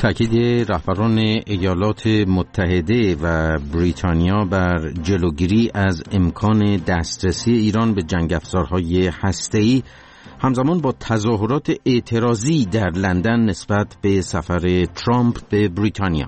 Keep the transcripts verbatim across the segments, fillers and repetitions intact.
تاکید رهبران ایالات متحده و بریتانیا بر جلوگیری از امکان دسترسی ایران به جنگ افزارهای هسته‌ای همزمان با تظاهرات اعتراضی در لندن نسبت به سفر ترامپ به بریتانیا.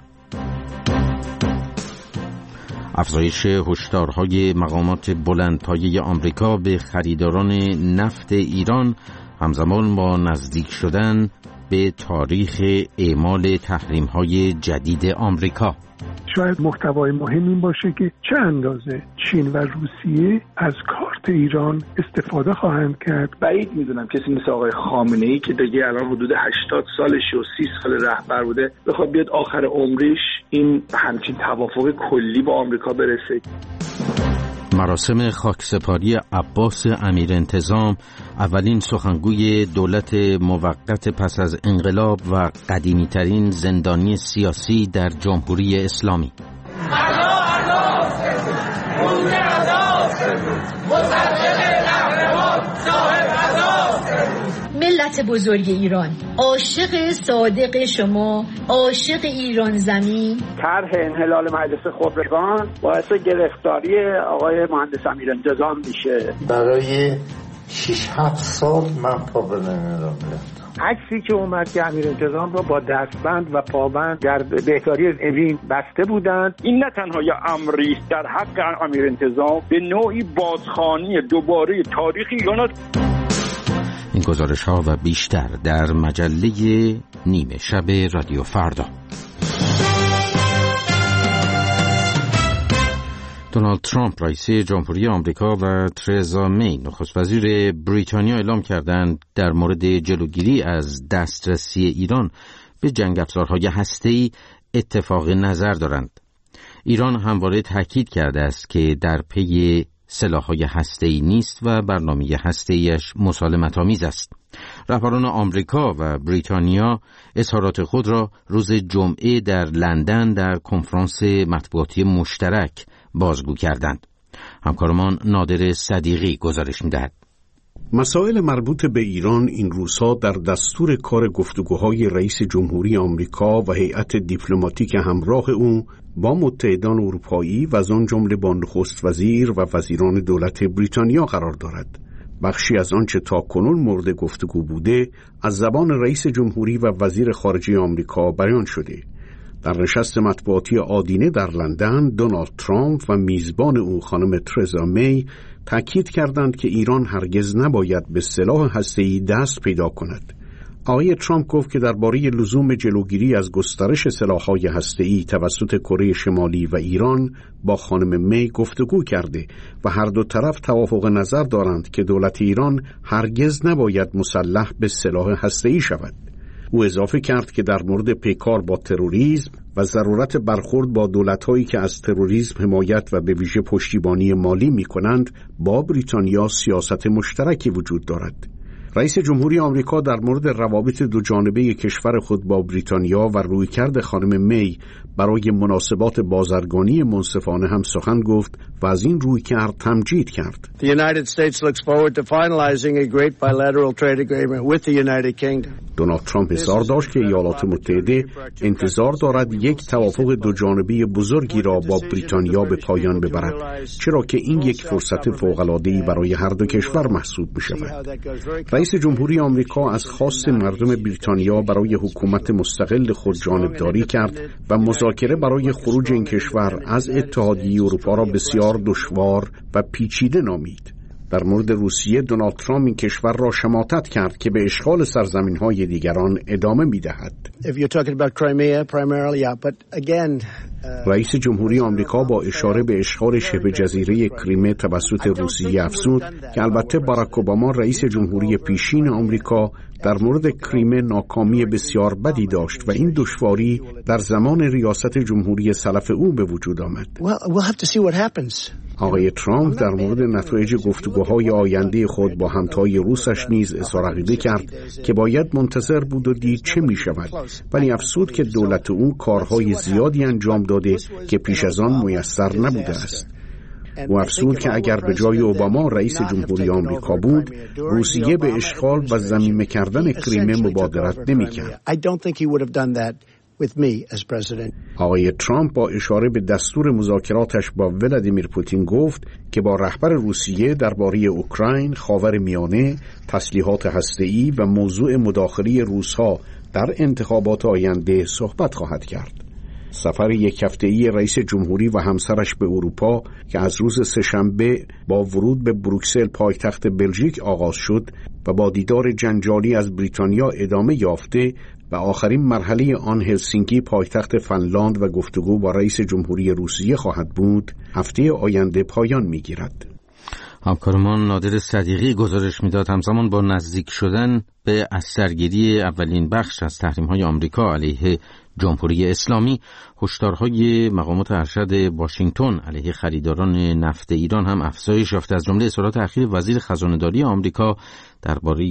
افزایش هشدارهای مقامات بلندپایه آمریکا به خریداران نفت ایران همزمان با نزدیک شدن به تاریخ اعمال تحریم‌های جدید آمریکا. شاید محتوای مهم این باشه که چه اندازه چین و روسیه از کارت ایران استفاده خواهند کرد. بعید میدونم کسی مثل آقای خامنه‌ای که دیگه الان حدود هشتاد سالشه و سی سال رهبر بوده بخواد بیاد آخر عمرش این همچین توافق کلی با آمریکا برسه. مراسم خاکسپاری عباس امیرانتظام، اولین سخنگوی دولت موقت پس از انقلاب و قدیمی‌ترین زندانی سیاسی در جمهوری اسلامی. ملت بزرگ ایران، عاشق صادق شما، عاشق ایران زمین. طرح انحلال مجلس خبرگان باعث گرفتاری آقای مهندس امیرانتظام میشه. برای شش هفت سال من پا به نمیرم رفتم. عکسی که اومد که امیرانتظام رو با دستبند و پابند در بهداری اوین بسته بودند. این نه تنها یه امری در حق امیرانتظام، به نوعی بازخوانی دوباره تاریخ ایران. این گزارش ها و بیشتر در مجله نیمه شب رادیو فردا. دونالد ترامپ رئیس جمهوری آمریکا و ترزا می نخست وزیر بریتانیا اعلام کردند در مورد جلوگیری از دسترسی ایران به جنگ افزارهای هسته‌ای اتفاق نظر دارند. ایران همواره تاکید کرده است که در پی سلاح‌های هسته‌ای نیست و برنامه هسته‌ایش مسالمت‌آمیز است. رهبران آمریکا و بریتانیا اظهارات خود را روز جمعه در لندن در کنفرانس مطبوعاتی مشترک بازگو کردند. همکارمان نادر صدیقی گزارش می‌دهد. مسائل مربوط به ایران این روزها در دستور کار گفتگوهای رئیس جمهوری آمریکا و هیئت دیپلماتیک همراه او با متحدان اروپایی و از آن جمله با نخست وزیر و وزیران دولت بریتانیا قرار دارد. بخشی از آنچه تاکنون مورد گفتگو بوده از زبان رئیس جمهوری و وزیر خارجه آمریکا بیان شده. در نشست مطبوعاتی آدینه در لندن، دونالد ترامپ و میزبان او خانم ترزا می تأکید کردند که ایران هرگز نباید به سلاح هسته‌ای دست پیدا کند. آقای ترامپ گفت که درباره لزوم جلوگیری از گسترش سلاح‌های هسته‌ای توسط کره شمالی و ایران با خانم می گفتگو کرده و هر دو طرف توافق نظر دارند که دولت ایران هرگز نباید مسلح به سلاح هسته‌ای شود. او اضافه کرد که در مورد پیکار با تروریسم و ضرورت برخورد با دولت‌هایی که از تروریسم حمایت و به ویژه پشتیبانی مالی می‌کنند با بریتانیا سیاست مشترکی وجود دارد. رئیس جمهوری آمریکا در مورد روابط دو جانبه کشور خود با بریتانیا و رویکرد خانم می برای مناسبات بازرگانی منصفانه هم سخن گفت و از این رویکرد تمجید کرد. The United States looks forward to finalizing a great bilateral trade agreement with the United Kingdom. دونالد ترامپ اظهار داشت که ایالات متحده انتظار دارد یک توافق دو جانبه بزرگی را با بریتانیا به پایان ببرد، چرا که این یک فرصت فوق‌العاده‌ای برای هر دو کشور محسوب می‌شود. رئیس جمهوری آمریکا از خواست مردم بریتانیا برای حکومت مستقل خود جانبداری کرد و مذاکره برای خروج این کشور از اتحادیه اروپا را بسیار دشوار و پیچیده نامید. در مورد روسیه، دونالد ترامپ این کشور را شماتت کرد که به اشغال سرزمین‌های دیگران ادامه می‌دهد. رئیس جمهوری آمریکا با اشاره به اشغال شبه جزیره کریمه توسط روسیه افزود که البته باراک اوباما رئیس جمهوری پیشین آمریکا در مورد کریمه ناکامی بسیار بدی داشت و این دشواری در زمان ریاست جمهوری سلف او به وجود آمد. آقای ترامپ در مورد نتایج گفتگوهای آینده خود با همتای روسش نیز اظهار عقیده کرد که باید منتظر بود و دید چه می شود، ولی افسود که دولت او کارهای زیادی انجام داده که پیش از آن میسر نبوده است. او افزود که اگر به جای اوباما رئیس جمهوری آمریکا بود، روسیه به اشغال و ضمیمه کردن کریمه مبادرت نمی کرد. with me as president. آقای ترامپ با اشاره به دستور مذاکراتش با ولادیمیر پوتین گفت که با رهبر روسیه درباره اوکراین، خاورمیانه، تسلیحات هسته‌ای و موضوع مداخله روس‌ها در انتخابات آینده صحبت خواهد کرد. سفر یک هفته‌ای رئیس جمهوری و همسرش به اروپا که از روز سه‌شنبه با ورود به بروکسل پایتخت بلژیک آغاز شد و با دیدار جنجالی از بریتانیا ادامه یافته و آخرین مرحله آن هلسینکی پایتخت فنلاند و گفتگو با رئیس جمهوری روسیه خواهد بود، هفته آینده پایان می‌گیرد. همکارمان نادر صدیقی گزارش میداد همزمان با نزدیک شدن به از سرگیری اولین بخش از تحریم‌های آمریکا علیه جمهوری اسلامی، هشدارهای مقامات ارشد واشنگتن علیه خریداران نفت ایران هم افزایش یافته، از جمله اظهارات اخیر وزیر خزانه‌داری آمریکا درباره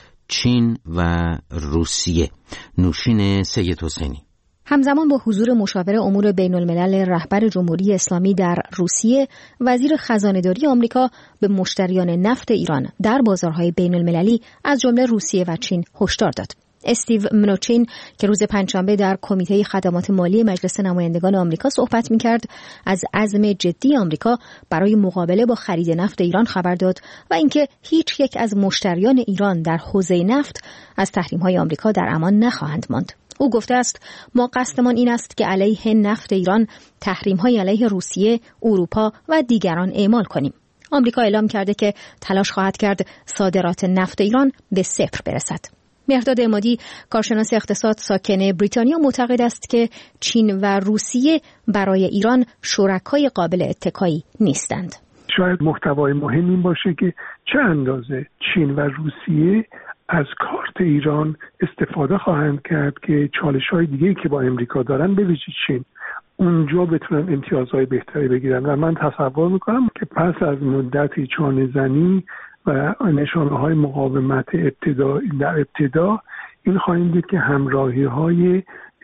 چین و روسیه. نوشین سید حسینی. همزمان با حضور مشاور امور بین الملل رهبر جمهوری اسلامی در روسیه، وزیر خزانه‌داری آمریکا به مشتریان نفت ایران در بازارهای بین المللی از جمله روسیه و چین هشدار داد. استیو منوچین که روز پنجشنبه در کمیته خدمات مالی مجلس نمایندگان آمریکا صحبت می‌کرد، از عزم جدی آمریکا برای مقابله با خرید نفت ایران خبر داد و اینکه هیچ یک از مشتریان ایران در حوزه نفت از تحریم‌های آمریکا در امان نخواهند ماند. او گفته است ما قصدمان این است که علیه نفت ایران تحریم‌های علیه روسیه، اروپا و دیگران اعمال کنیم. آمریکا اعلام کرده که تلاش خواهد کرد صادرات نفت ایران به صفر برسد. مهرداد عمادی، کارشناس اقتصاد ساکن بریتانیا، معتقد است که چین و روسیه برای ایران شرکای قابل اتکایی نیستند. شاید محتوای مهم این باشه که چه اندازه چین و روسیه از کارت ایران استفاده خواهند کرد که چالش‌های دیگه‌ای که با امریکا دارن، به ویژه چین، اونجا بتونن امتیازهای بهتری بگیرن. و من تصور میکنم که پس از مدتی چانه‌زنی و نشانه‌های مقاومت ابتدا در ابتدا این خواهیم دید که همراهی‌های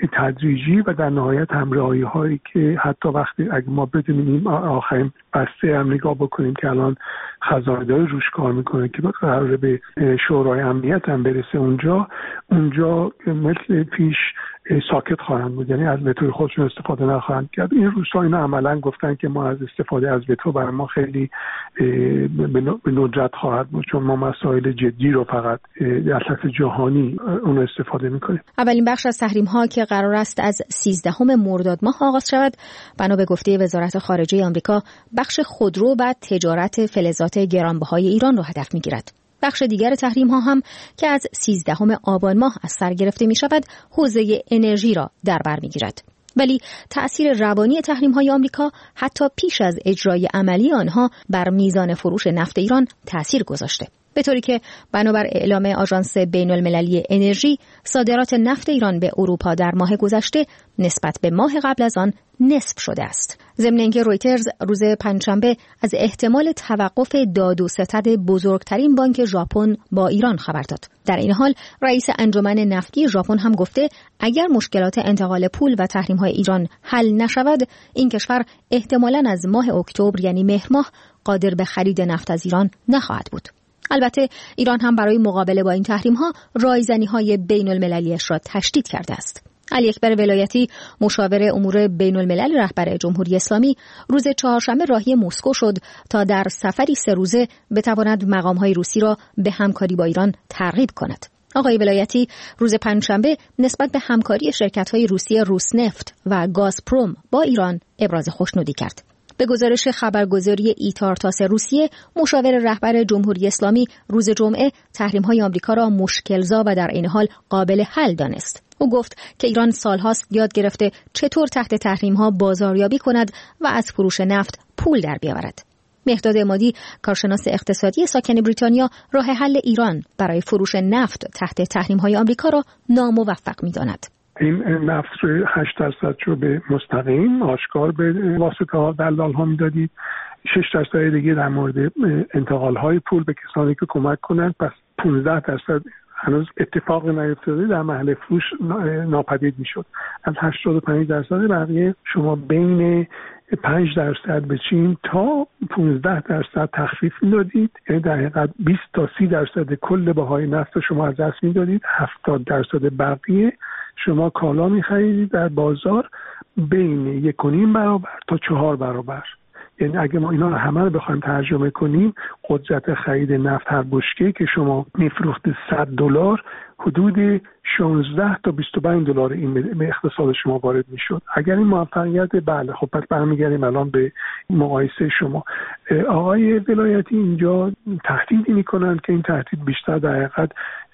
تدریجی و در نهایت همراهی‌هایی که حتی وقتی اگه ما بدونیم آخرین بسته هم نگاه بکنیم که الان خزانه‌داری روش کار میکنه که قراره به شورای امنیت هم برسه، اونجا اونجا مثل پیش ساکت خواهند بود، یعنی از وتوی خودشون استفاده نخواهند کرد. این روزها اینا عملا گفتن که ما از استفاده از وتو برای ما خیلی به ندرت خواهد بود، چون ما مسائل جدی رو فقط در سطح جهانی اون استفاده میکنیم. اولین بخش از تحریم ها که قرار است از سیزدهم مرداد ماه آغاز شود، بنا به گفته وزارت خارجه آمریکا بخش خودرو و تجارت فلزات گرانبهای ایران را هدف میگیرد. بخش دیگر تحریم ها هم که از سیزدهم آبان ماه از سر گرفته می شود، حوزه انرژی را در بر می گیرد. ولی تأثیر روانی تحریم های آمریکا حتی پیش از اجرای عملی آنها بر میزان فروش نفت ایران تأثیر گذاشته، به طوری که بنابر اعلام آژانس بین المللی انرژی، صادرات نفت ایران به اروپا در ماه گذشته نسبت به ماه قبل از آن نصف شده است. ضمن اینکه رویترز روز پنجشنبه از احتمال توقف داد و ستد بزرگترین بانک ژاپن با ایران خبر داد. در این حال رئیس انجمن نفتی ژاپن هم گفته اگر مشکلات انتقال پول و تحریم‌های ایران حل نشود، این کشور احتمالاً از ماه اکتبر یعنی مهر ماه قادر به خرید نفت از ایران نخواهد بود. البته ایران هم برای مقابله با این تحریم‌ها رایزنی‌های بین‌المللی‌اش را تشدید کرده است. علی اکبر ولایتی، مشاور امور بین الملل رهبر جمهوری اسلامی، روز چهارشنبه راهی مسکو شد تا در سفری سه روزه بتواند مقام‌های روسی را به همکاری با ایران ترغیب کند. آقای ولایتی روز پنجشنبه نسبت به همکاری شرکت‌های روسی روسنفت و گازپروم با ایران ابراز خوشنودی کرد. به گزارش خبرگزاری ایتارتاس روسیه، مشاور رهبر جمهوری اسلامی روز جمعه تحریم‌های آمریکا را مشکل‌زا و در این حال قابل حل دانست. او گفت که ایران سالهاست یاد گرفته چطور تحت تحریم‌ها بازاریابی کند و از فروش نفت پول در بیاورد. مهرداد عمادی، کارشناس اقتصادی ساکن بریتانیا، راه حل ایران برای فروش نفت تحت تحریم‌های آمریکا را ناموفق می‌داند. این نفت رو هشت درصد رو به مستقیم آشکار به واسطه ها دلال ها میدادید، شش درصد دیگه در مورد انتقال های پول به کسانی که کمک کنند، پس پانزده درصد هنوز اتفاق نیفتاده در محل فروش ناپدید میشد. از هشتاد و پنج درصد بقیه شما بین پنج درصد به چین تا پانزده درصد تخفیف میدادید، یعنی در حقیقت بیست تا سی درصد کل بهای نفت شما از دست میدادید، هفتاد درصد بقیه شما کالا می‌خرید در بازار بین یک و نیم برابر تا چهار برابر. یعنی اگه ما اینا رو همه رو بخوایم ترجمه کنیم، قدرت خرید نفت هر بشکه که شما میفروخت صد دلار، حدود شانزده تا بیست و پنج دلار این به اقتصاد شما وارد میشد. اگر این موفقیت، بله خب پس برمیگردیم الان به مقایسه شما. آقای ولایتی اینجا تهدیدی میکنن که این تهدید بیشتر در حقیقت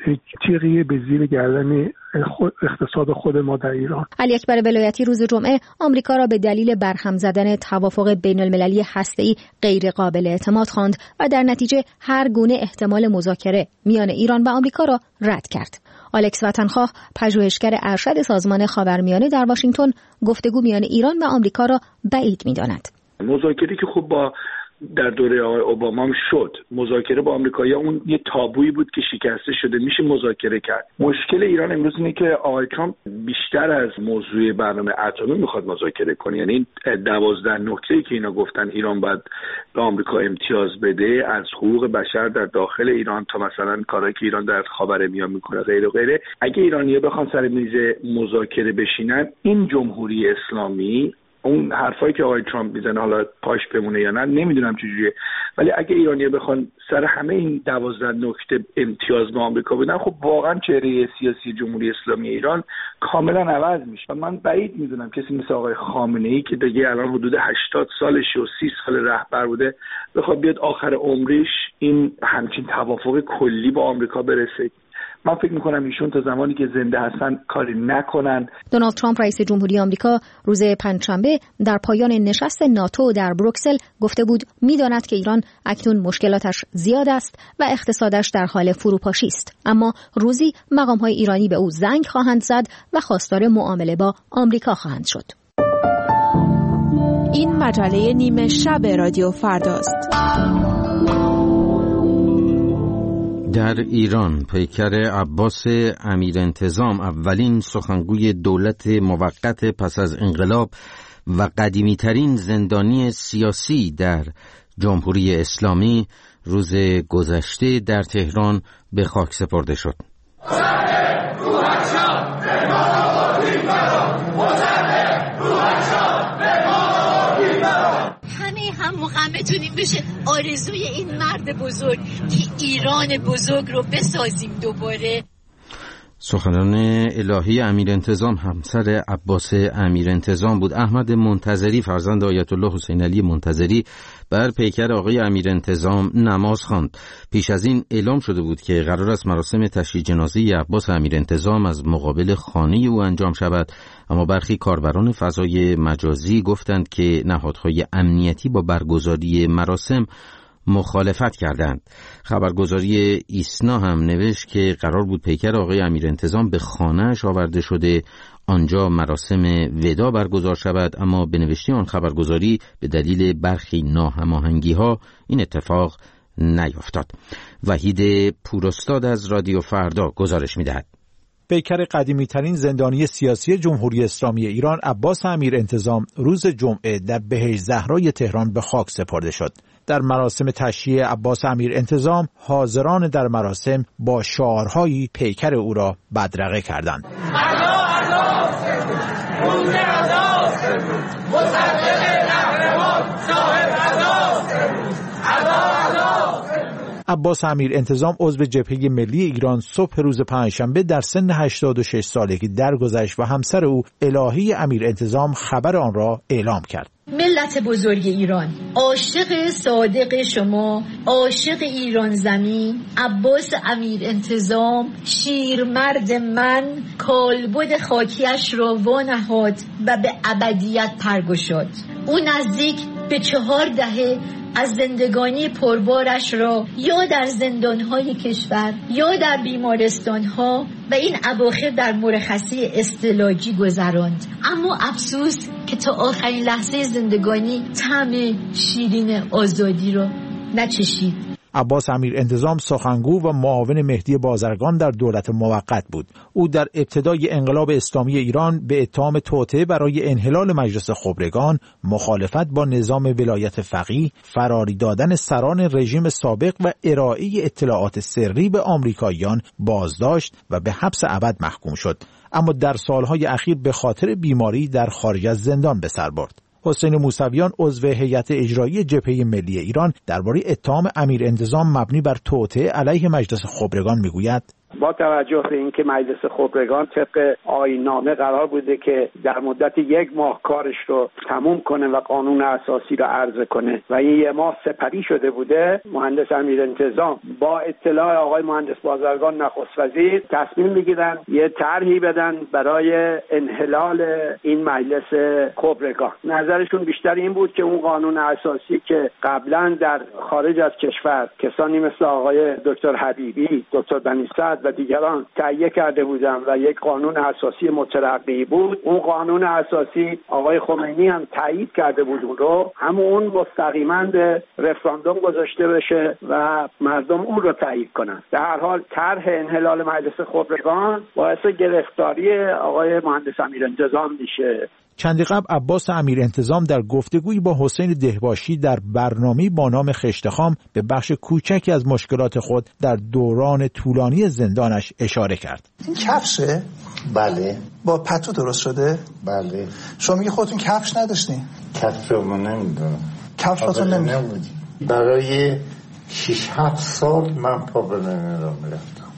تیغیه به زیر گردن خود اقتصاد خود ما در ایران. علی اکبر ولایتی روز جمعه آمریکا را به دلیل برهم زدن توافق بین المللی هسته‌ای غیر قابل اعتماد خواند و در نتیجه هر گونه احتمال مذاکره میان ایران و آمریکا را رد کرد. آلکس وطنخواه، پژوهشگر ارشد سازمان خاورمیانه در واشنگتن، گفتگو میان ایران و آمریکا را بعید می‌داند. مذاکره که خب با در دوره آقای اوباما هم شد، مذاکره با آمریکایی‌ها اون یه تابویی بود که شکسته شده، میشه مذاکره کرد. مشکل ایران امروز اینه که آقای ترامپ بیشتر از موضوع برنامه اتمی میخواد مذاکره کنه. یعنی دوازده نکته‌ای که اینا گفتن ایران باید به آمریکا امتیاز بده، از حقوق بشر در داخل ایران تا مثلا کارهایی که ایران در خاورمیانه میکنه غیر و غیره، اگه ایرانی‌ها بخوان سر میز مذاکره بشینن، این جمهوری اسلامی اون حرفایی که آقای ترامپ میزنه، حالا پاش بمونه یا نه نمیدونم چجوریه، ولی اگه ایرانی‌ها بخوان سر همه این دوازده نکته امتیاز به آمریکا بدن، خب واقعا چهره سیاسی جمهوری اسلامی ایران کاملا عوض میشه. و من بعید میدونم کسی مثل آقای خامنه‌ای که دیگه الان حدود هشتاد سالشه و سی سال رهبر بوده بخواد بیاد آخر عمرش این همچین توافق کلی با آمریکا برسه. من فکر میکنم ایشون تا زمانی که زنده هستن کاری نکنن. دونالد ترامپ رئیس جمهوری آمریکا روز پنجشنبه در پایان نشست ناتو در بروکسل گفته بود میداند که ایران اکنون مشکلاتش زیاد است و اقتصادش در حال فروپاشی است، اما روزی مقام‌های ایرانی به او زنگ خواهند زد و خواستار معامله با آمریکا خواهند شد. این مجله نیمه شب رادیو فرداست. در ایران پیکر عباس امیرانتظام، اولین سخنگوی دولت موقت پس از انقلاب و قدیمی‌ترین زندانی سیاسی در جمهوری اسلامی، روز گذشته در تهران به خاک سپرده شد. میتونیم بشه آرزوی این مرد بزرگ که ایران بزرگ رو بسازیم دوباره. سخنران الهی امیرانتظام همسر عباس امیرانتظام بود. احمد منتظری فرزند آیت الله حسین علی منتظری بر پیکر آقای امیرانتظام نماز خواند. پیش از این اعلام شده بود که قرار است مراسم تشییع جنازه عباس امیرانتظام از مقابل خانه او انجام شود، اما برخی کاربران فضای مجازی گفتند که نهادهای امنیتی با برگزاری مراسم مخالفت کردند. خبرگزاری ایسنا هم نوشت که قرار بود پیکر آقای امیرانتظام به خانه‌اش آورده شده آنجا مراسم ودا برگزار شود، اما به نوشته آن خبرگزاری به دلیل برخی ناهماهنگی‌ها این اتفاق نیفتاد. وحید پوراستاد از رادیو فردا گزارش می‌دهد. پیکر قدیمی‌ترین زندانی سیاسی جمهوری اسلامی ایران عباس امیرانتظام روز جمعه در بهشت زهرای تهران به خاک سپرده شد. در مراسم تشییع عباس امیرانتظام حاضران در مراسم با شعارهایی پیکر او را بدرقه کردند. عباس امیرانتظام عضو جبهه ملی ایران صبح روز پنجشنبه در سن هشتاد و شش سالگی درگذشت و همسر او الهی امیرانتظام خبر آن را اعلام کرد. ملت بزرگ ایران، عاشق صادق شما، عاشق ایران زمین، عباس امیرانتظام، شیرمرد من، کالبد خاکیش را وانهاد و به ابدیت پرگشاد. او نزدیک به چهار دهه از زندگانی پربارش را یا در زندانهای کشور یا در بیمارستانها و این اواخر در مرخصی استعلاجی گذراند، اما افسوس که تا آخرین لحظه زندگانی طعم شیرین آزادی را نچشید. عباس امیرانتظام سخنگو و معاون مهدی بازرگان در دولت موقت بود. او در ابتدای انقلاب اسلامی ایران به اتهام توطئه برای انحلال مجلس خبرگان، مخالفت با نظام ولایت فقیه، فراری دادن سران رژیم سابق و ارائه اطلاعات سری به آمریکاییان بازداشت و به حبس ابد محکوم شد. اما در سالهای اخیر به خاطر بیماری در خارج از زندان به سر برد. حسین موسویان عضو هیئت اجرایی جبهه ملی ایران درباره اتهام امیر انتظام مبنی بر توطئه علیه مجلس خبرگان میگوید: با توجه به اینکه مجلس خبرگان طبق آیین‌نامه قرار بوده که در مدت یک ماه کارش رو تموم کنه و قانون اساسی رو عرضه کنه و این یک ماه سپری شده بوده، مهندس امیر انتظام با اطلاع آقای مهندس بازرگان نخست وزیر تصمیم میگیرن یه طرحی بدن برای انحلال این مجلس خبرگان. نظرشون بیشتر این بود که اون قانون اساسی که قبلا در خارج از کشور کسانی مثل آقای دکتر حبیبی، دکتر بنی صدر و دیگران تهیه کرده بودن و یک قانون اساسی مترقی بود، اون قانون اساسی آقای خمینی هم تایید کرده بود، اون رو همون مستقیما به رفراندوم گذاشته بشه و مردم اون رو تایید کنن. در هر حال طرح انحلال مجلس خبرگان باعث گرفتاری آقای مهندس امیر انتظام میشه. چندی قبل عباس امیر انتظام در گفتگویی با حسین دهباشی در برنامه‌ای با نام خشتخام به بخش کوچکی از مشکلات خود در دوران طولانی زندانش اشاره کرد. این کفشه؟ بله. با پتو درست شده؟ بله. شما میگه خودتون کفش نداشتین؟ کفش رو من نمیدونم. کفش خودتون نمیدونم. برای شش هفت سال من پا به نمیرم رفتم.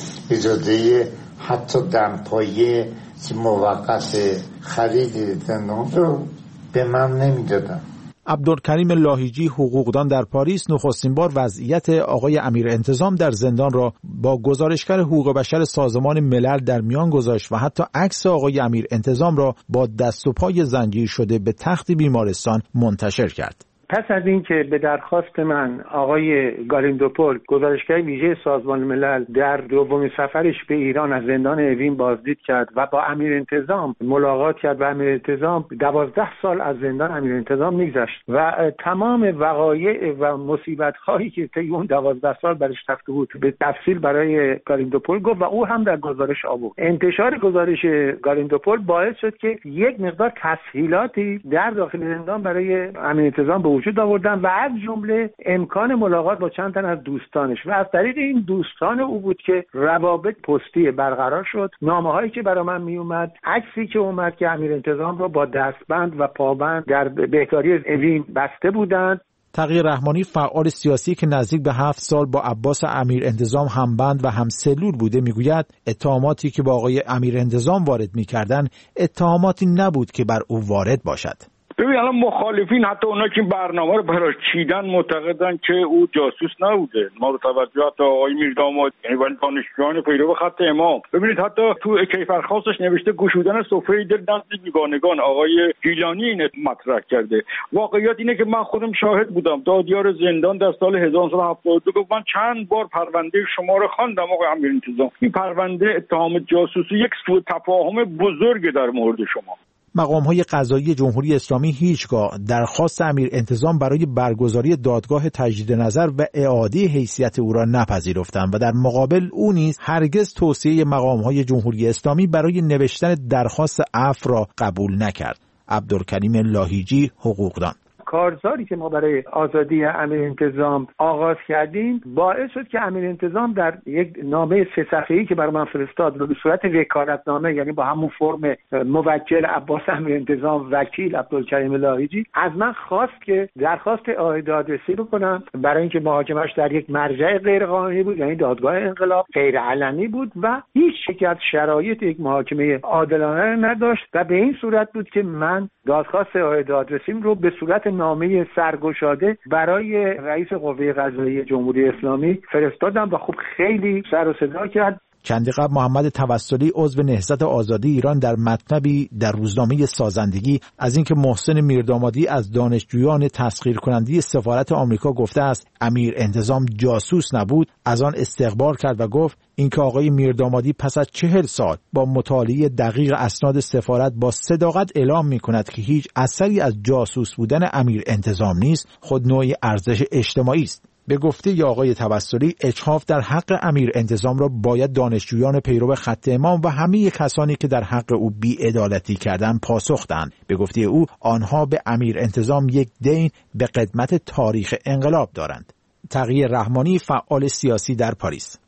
اجازه حتی دمپایه که موقت خرید زندان رو به من نمیدادن. عبدالکریم لاهیجی حقوقدان در پاریس نخستین بار وضعیت آقای امیر انتظام در زندان را با گزارشگر حقوق بشر سازمان ملل در میان گذاشت و حتی عکس آقای امیر انتظام را با دست و پای زنجیر شده به تخت بیمارستان منتشر کرد. پس از اینکه به درخواست من آقای گالیندوپول گزارشگر ویژه سازمان ملل در دومین سفرش به ایران از زندان اوین بازدید کرد و با امیر انتظام ملاقات کرد و امیر انتظام دوازده سال از زندان امیر انتظام میگذشت و تمام وقایع و مصیبت هایی که طی اون دوازده سال برش رفته بود به تفصیل برای گالیندوپول گفت و او هم در گزارش آورد. انتشار گزارش گالیندوپول باعث شد که یک مقدار تسهیلاتی در داخل زندان برای امیر انتظام به وجود آوردن و از جمله امکان ملاقات با چند تن از دوستانش و از طریق این دوستان او بود که روابط پستی برقرار شد. نامه‌هایی که برای من می اومد، عکسی که اومد که امیر انتظام رو با دستبند و پابند در بهداری اوین بسته بودند. تقی رحمانی فعال سیاسی که نزدیک به هفت سال با عباس امیر انتظام همبند و همسلول بوده میگوید اتهاماتی که با آقای امیر انتظام وارد میکردند اتهاماتی نبود که بر او وارد باشد. ببین الان مخالفین حتی اونا که برنامه رو براش چیدن معتقدن که او جاسوس نبوده. ما رو توجه حتی آقای میرداماد یعنی دانشجویان پیرو خط امام ببینید حتی تو کیفرخواستش نوشته گشودن سفره دل نزد بیگانگان. آقای گیلانی این مطرح کرده. واقعیت اینه که من خودم شاهد بودم. دادیار زندان در سال هزار و نهصد و هفتاد و دو گفت من چند بار پرونده شما رو خواندم آقای امیر انتظام. این پرونده اتهام جاسوسی یک سوء تفاهم بزرگ در مورد شما. مقام‌های قضایی جمهوری اسلامی هیچگاه درخواست امیر انتظام برای برگزاری دادگاه تجدید نظر و اعاده حیثیت او را نپذیرفتند و در مقابل او نیز هرگز توصیه مقام‌های جمهوری اسلامی برای نوشتن درخواست عفو را قبول نکرد. عبدالکریم لاهیجی حقوقدان: کارزاری که ما برای آزادی امیر انتظام آغاز کردیم باعث شد که امیر انتظام در یک نامه سه صفحه‌ای که برای من فرستاد به صورت وکالتنامه، یعنی با همون فرم موکل عباس امیر انتظام وکیل عبدالکریم لاهیجی، از من خواست که درخواست اعاده دادرسی بکنم برای اینکه محاکمش در یک مرجع غیر قانونی بود، یعنی دادگاه انقلاب، غیر علنی بود و هیچ یک از شرایط یک محاکمه عادلانه نداشت و به این صورت بود که من دادخواست اعاده دادرسیم رو به صورت نامه سرگشاده برای رئیس قوه قضاییه جمهوری اسلامی فرستادم و خب خیلی سر و صدا کرد. چندی قبل محمد توسلی عضو نهضت آزادی ایران در مطلبی در روزنامه سازندگی از اینکه محسن میردامادی از دانشجویان تسخیر کننده سفارت آمریکا گفته است امیر انتظام جاسوس نبود از آن استقبال کرد و گفت اینکه آقای میردامادی پس از چهل سال با مطالعه دقیق اسناد سفارت با صداقت اعلام می‌کند که هیچ اثری از جاسوس بودن امیر انتظام نیست خود نوعی ارزش اجتماعی است. به گفته ی آقای توسلی اجحاف در حق امیر انتظام را باید دانشجویان پیرو خط امام و همه کسانی که در حق او بی‌عدالتی کردند پاسخ دهند. به گفته او آنها به امیر انتظام یک دین به قدمت تاریخ انقلاب دارند. تقی رحمانی فعال سیاسی در پاریس: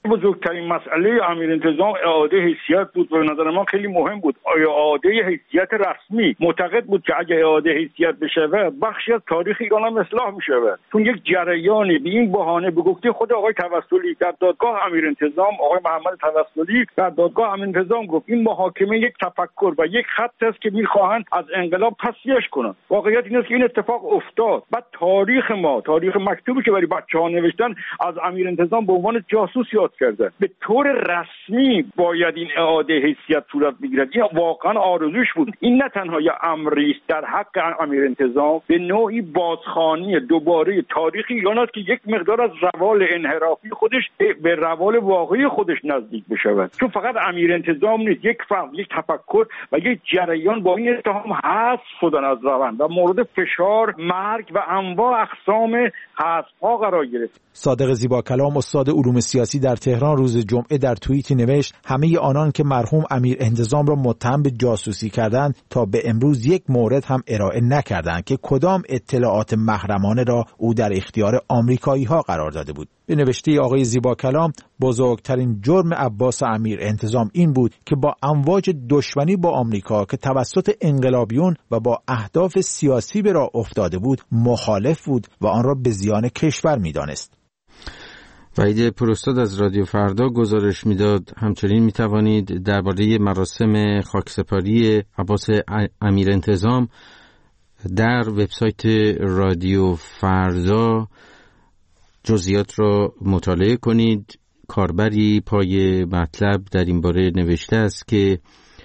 بزرگترین مسئله امیر انتظام اعاده حیثیت بود و به نظر من خیلی مهم بود. آیا اعاده حیثیت رسمی؟ معتقد بود که اگه اعاده حیثیت بشه بخشی از تاریخ ایران هم اصلاح میشه، چون یک جریانی به این بهانه به گفته خود آقای توسلی در دادگاه امیر انتظام، آقای محمد توسلی در دادگاه امیر انتظام گفت این محاکمه یک تفکر و یک خط است که میخواهند از انقلاب تصفیهش کنند. واقعیت این است که این اتفاق افتاد. بعد تاریخ ما، تاریخ مکتوبی که برای بچه‌ها نوشتن، از امیر انتظام به عنوان جاسوس یاد کرده. به طور رسمی باید این اعاده حیثیت صورت بگیرد. این واقعا آرزوش بود. این نه تنها یه امری است در حق امیر انتظام، به نوعی بازخوانی دوباره تاریخ ایران است که یک مقدار از روال انحرافی خودش به روال واقعی خودش نزدیک بشود. چون فقط امیر انتظام نیست، یک فرد، یک تفکر و یک جریان با این اتهام حذف شدن از روند و مورد فشار، مرگ و انواع اقسام حذف‌ها قرار گرفت. صادق زیبا کلام، استاد علوم سیاسی در تهران، روز جمعه در توییتی نوشت همه آنان که مرحوم امیر انتظام را متهم به جاسوسی کردند تا به امروز یک مورد هم ارائه نکردند که کدام اطلاعات محرمانه را او در اختیار آمریکایی‌ها قرار داده بود. به نوشته آقای زیبا کلام، بزرگترین جرم عباس امیر انتظام این بود که با امواج دشمنی با آمریکا که توسط انقلابیون و با اهداف سیاسی به راه افتاده بود مخالف بود و آن را به زیان کشور می‌دانست. وحید پوراستاد از رادیو فردا گزارش میداد. همچنین میتوانید درباره مراسم خاکسپاری عباس امیر انتظام در وبسایت رادیو فردا جزئیات را مطالعه کنید. کاربری پای مطلب در این باره نوشته است که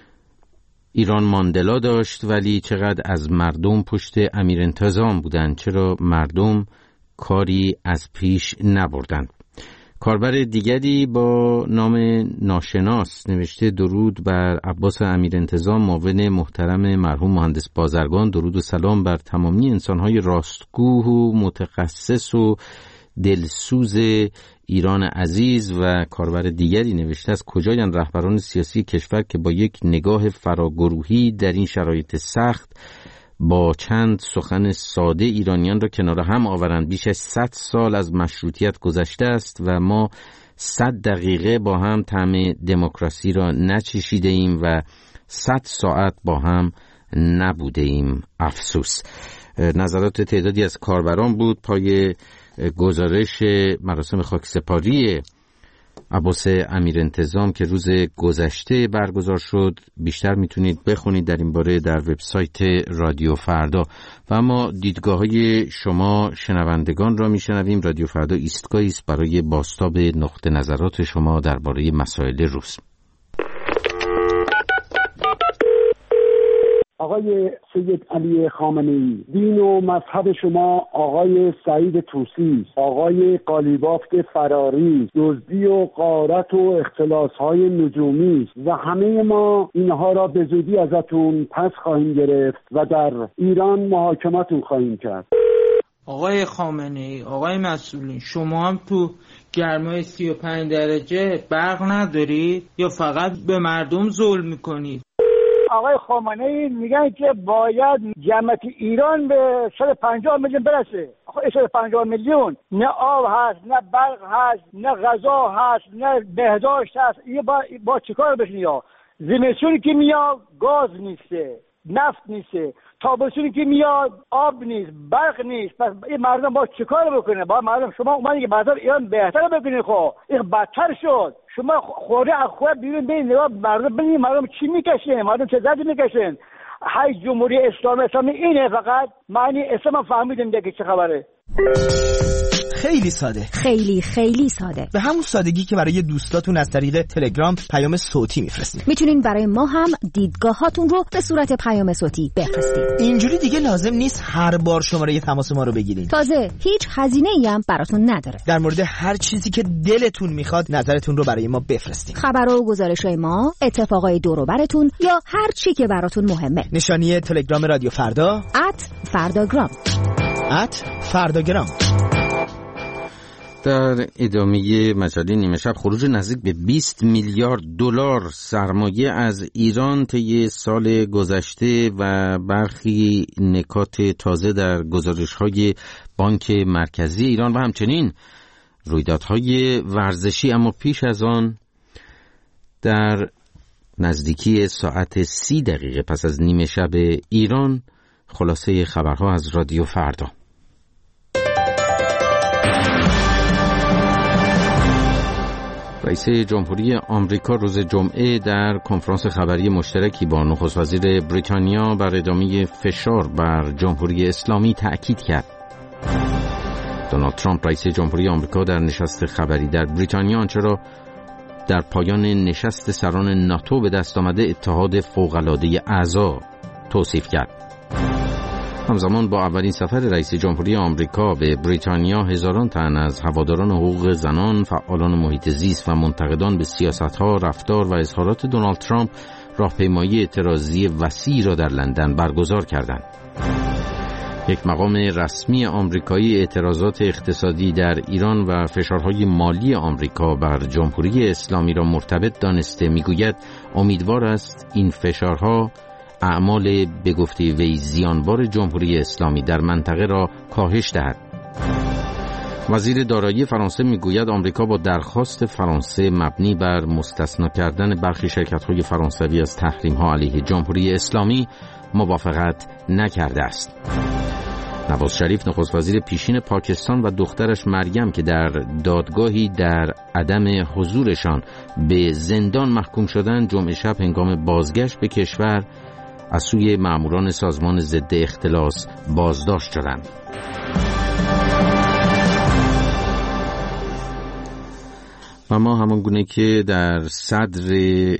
ایران ماندلا داشت ولی چقدر از مردم پشت امیر انتظام بودند، چرا مردم کاری از پیش نبردند. کاربر دیگری با نام ناشناس نوشته درود بر عباس امیر انتظام، معاون محترم مرحوم مهندس بازرگان. درود و سلام بر تمامی انسان‌های راستگو و متخصص و دلسوز ایران عزیز. و کاربر دیگری نوشته از کجایند رهبران سیاسی کشور که با یک نگاه فراگروهی در این شرایط سخت با چند سخن ساده ایرانیان را کنار هم آورند. بیش از صد سال از مشروطیت گذشته است و ما صد دقیقه با هم طعم دموکراسی را نچشیده ایم و صد ساعت با هم نبوده ایم. افسوس. نظرات تعدادی از کاربران بود پای گزارش مراسم خاکسپاری عباس امیر انتظام که روز گذشته برگزار شد. بیشتر میتونید بخونید در این باره در وبسایت رادیو فردا. و اما دیدگاه‌های شما شنوندگان را میشنویم. رادیو فردا ایستگاهی است برای بازتاب نقطه نظرات شما درباره مسائل روز. آقای سید علی خامنه‌ای، دین و مذهب شما آقای سعید طوسی، آقای قالیبافت فراری، دزدی و غارت و اختلاس‌های نجومی و همه ما اینها را به زودی ازتون پس خواهیم گرفت و در ایران محاکمتون خواهیم کرد. آقای خامنه‌ای، آقای مسئولین، شما هم تو گرمای سی و پنج درجه برق ندارید یا فقط به مردم ظلم میکنید؟ آقای خامنه‌ای میگن که باید جمعیت ایران به صد و پنجاه میلیون برسه. آخه صد و پنجاه میلیون نه آب هست، نه برق هست، نه غذا هست، نه بهداشت هست. این با, با چیکار بشین؟ یا زمستونی که میاد گاز نیسته، نفت نیسته، تابستونی که میاد آب نیست، برق نیست. پس این مردم با چیکار بکنه؟ با مردم شما اومدین که بعدا ایران بهتر بکنید. خب این بدتر شد. شما خوره از خوره بیرون بین نگاه مردم ببینید مردم چی میکشن، مردم چه دردی میکشن. های جمهوری اسلامی اسلامی اینه، فقط معنی اسلام فهمیدیم دیگه چه خبره. خیلی ساده، خیلی خیلی ساده، به همون سادگی که برای دوستاتون از طریق تلگرام پیام صوتی میفرستید. میتونین برای ما هم دیدگاهاتون رو به صورت پیام صوتی بفرستید. اینجوری دیگه لازم نیست هر بار شماره تماس ما رو بگیرید. تازه هیچ هزینه‌ای هم براتون نداره. در مورد هر چیزی که دلتون میخواد نظرتون رو برای ما بفرستید. خبر و گزارش‌های ما، اتفاقای دور و براتون یا هر چی که براتون مهمه. نشانی تلگرام رادیو فردا ات فرداگرام ات فرداگرام. در ادامه مجله نیمه شب، خروج نزدیک به بیست میلیارد دلار سرمایه از ایران طی سال گذشته و برخی نکات تازه در گزارش‌های بانک مرکزی ایران و همچنین رویدادهای ورزشی. اما پیش از آن در نزدیکی ساعت سی دقیقه پس از نیمه شب ایران خلاصه خبرها از رادیو فردا. رئیس جمهوری آمریکا روز جمعه در کنفرانس خبری مشترکی با نخست وزیر بریتانیا بر ادامه فشار بر جمهوری اسلامی تأکید کرد. دونالد ترامپ رئیس جمهوری آمریکا در نشست خبری در بریتانیا آنچه را در پایان نشست سران ناتو به دست آمده اتحاد فوق‌العاده اعضا توصیف کرد. همزمان با اولین سفر رئیس جمهوری آمریکا به بریتانیا، هزاران تن از هواداران حقوق زنان، فعالان محیط زیست و منتقدان به سیاست‌ها، رفتار و اظهارات دونالد ترامپ راهپیمایی اعتراضی وسیعی را در لندن برگزار کردند. یک مقام رسمی آمریکایی اعتراضات اقتصادی در ایران و فشارهای مالی آمریکا بر جمهوری اسلامی را مرتبط دانسته میگوید امیدوار است این فشارها اعمال به گفته وی زیانبار جمهوری اسلامی در منطقه را کاهش دهد. وزیر دارایی فرانسه میگوید آمریکا با درخواست فرانسه مبنی بر مستثنا کردن برخی شرکت‌های فرانسوی از تحریم‌ها علیه جمهوری اسلامی موافقت نکرده است. نواز شریف نخست وزیر پیشین پاکستان و دخترش مریم که در دادگاهی در عدم حضورشان به زندان محکوم شدند، جمعه شب هنگام بازگشت به کشور از سوی ماموران سازمان ضد اختلاس بازداشت شدند. و ما همان گونه که در صدر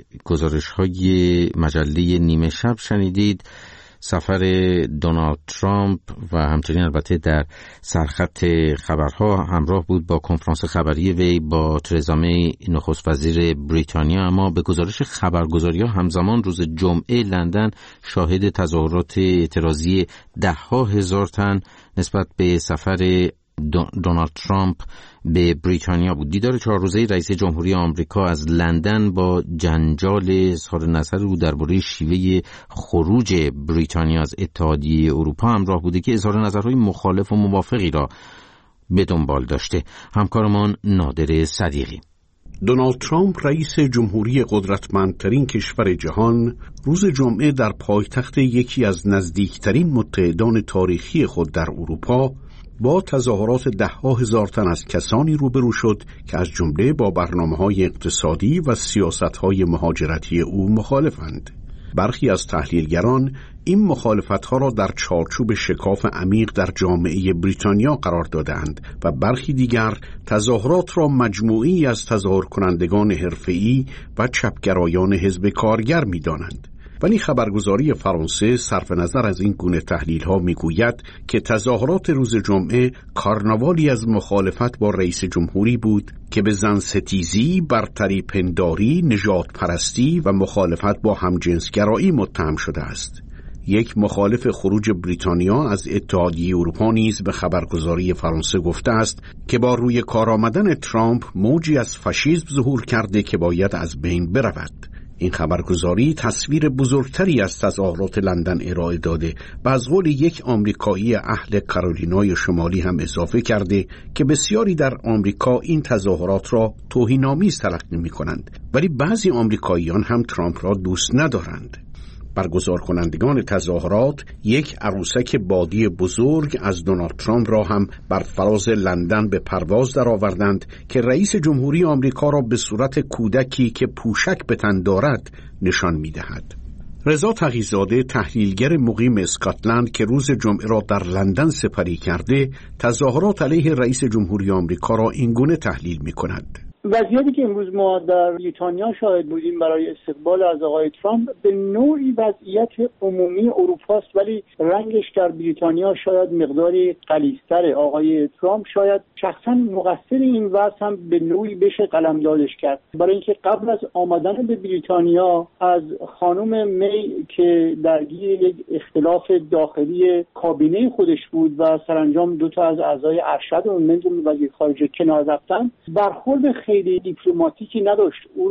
گزارش‌های مجله نیمه شب شنیدید، سفر دونالد ترامپ و همچنین البته در سرخط خبرها همراه بود با کنفرانس خبری وی با ترزا می نخست وزیر بریتانیا. اما به گزارش خبرگزاری‌ها همزمان روز جمعه لندن شاهد تظاهرات اعتراضی ده ها هزار تن نسبت به سفر دونالد ترامپ به بریتانیا بود. دیدار چهار روزه رئیس جمهوری آمریکا از لندن با جنجال اظهار نظر او درباره شیوه خروج بریتانیا از اتحادیه اروپا همراه بوده که اظهار نظرهای مخالف و موافقی را به دنبال داشته. همکارمان نادر صدیقی. دونالد ترامپ رئیس جمهوری قدرتمندترین کشور جهان روز جمعه در پایتخت یکی از نزدیکترین متحدان تاریخی خود در اروپا با تظاهرات ده ها هزار تن از کسانی روبرو شد که از جمله با برنامه‌های اقتصادی و سیاست‌های مهاجرتی او مخالفند. برخی از تحلیلگران این مخالفت‌ها را در چارچوب شکاف عمیق در جامعه بریتانیا قرار دادند و برخی دیگر تظاهرات را مجموعی از تظاهر کنندگان حرفه‌ای و چپگرایان حزب کارگر می‌دانند. ولی خبرگزاری فرانسه صرف نظر از این گونه تحلیل‌ها می‌گوید که تظاهرات روز جمعه کارناوالی از مخالفت با رئیس جمهوری بود که به زن ستیزی، برتری پنداری، نژاد پرستی و مخالفت با همجنسگرایی متهم شده است. یک مخالف خروج بریتانیا از اتحادیه اروپا نیز به خبرگزاری فرانسه گفته است که با روی کار آمدن ترامپ موجی از فاشیسم ظهور کرده که باید از بین برود. این خبرگزاری تصویر بزرگتری از تظاهرات لندن ارائه داده و از قول یک آمریکایی اهل کارولینای شمالی هم اضافه کرده که بسیاری در آمریکا این تظاهرات را توهین‌آمیز تلقی می‌کنند، ولی بعضی آمریکاییان هم ترامپ را دوست ندارند. برگزار کنندگان تظاهرات یک عروسک بادی بزرگ از دونالد ترامپ را هم بر فراز لندن به پرواز درآوردند که رئیس جمهوری آمریکا را به صورت کودکی که پوشک به تن دارد نشان می‌دهد. رضا تقی‌زاده تحلیلگر مقیم اسکاتلند که روز جمعه را در لندن سپری کرده، تظاهرات علیه رئیس جمهوری آمریکا را اینگونه تحلیل می‌کند. وضعیتی که امروز ما در بریتانیا شاهد بودیم برای استقبال از آقای ترامپ به نوعی وضعیت عمومی اروپاست، ولی رنگش در بریتانیا شاید مقداری غلیظ‌تره. آقای ترامپ شاید شخصا مقصر این وضع هم به نوعی بشه قلمدادش کرد، برای اینکه قبل از آمدن به بریتانیا از خانم می که درگیر یک اختلاف داخلی کابینه خودش بود و سرانجام دو تا از اعضای ارشد و وزیر خارجه کنار رفتن، برخورد خیلی دیپلماتیکی نداشت. او رو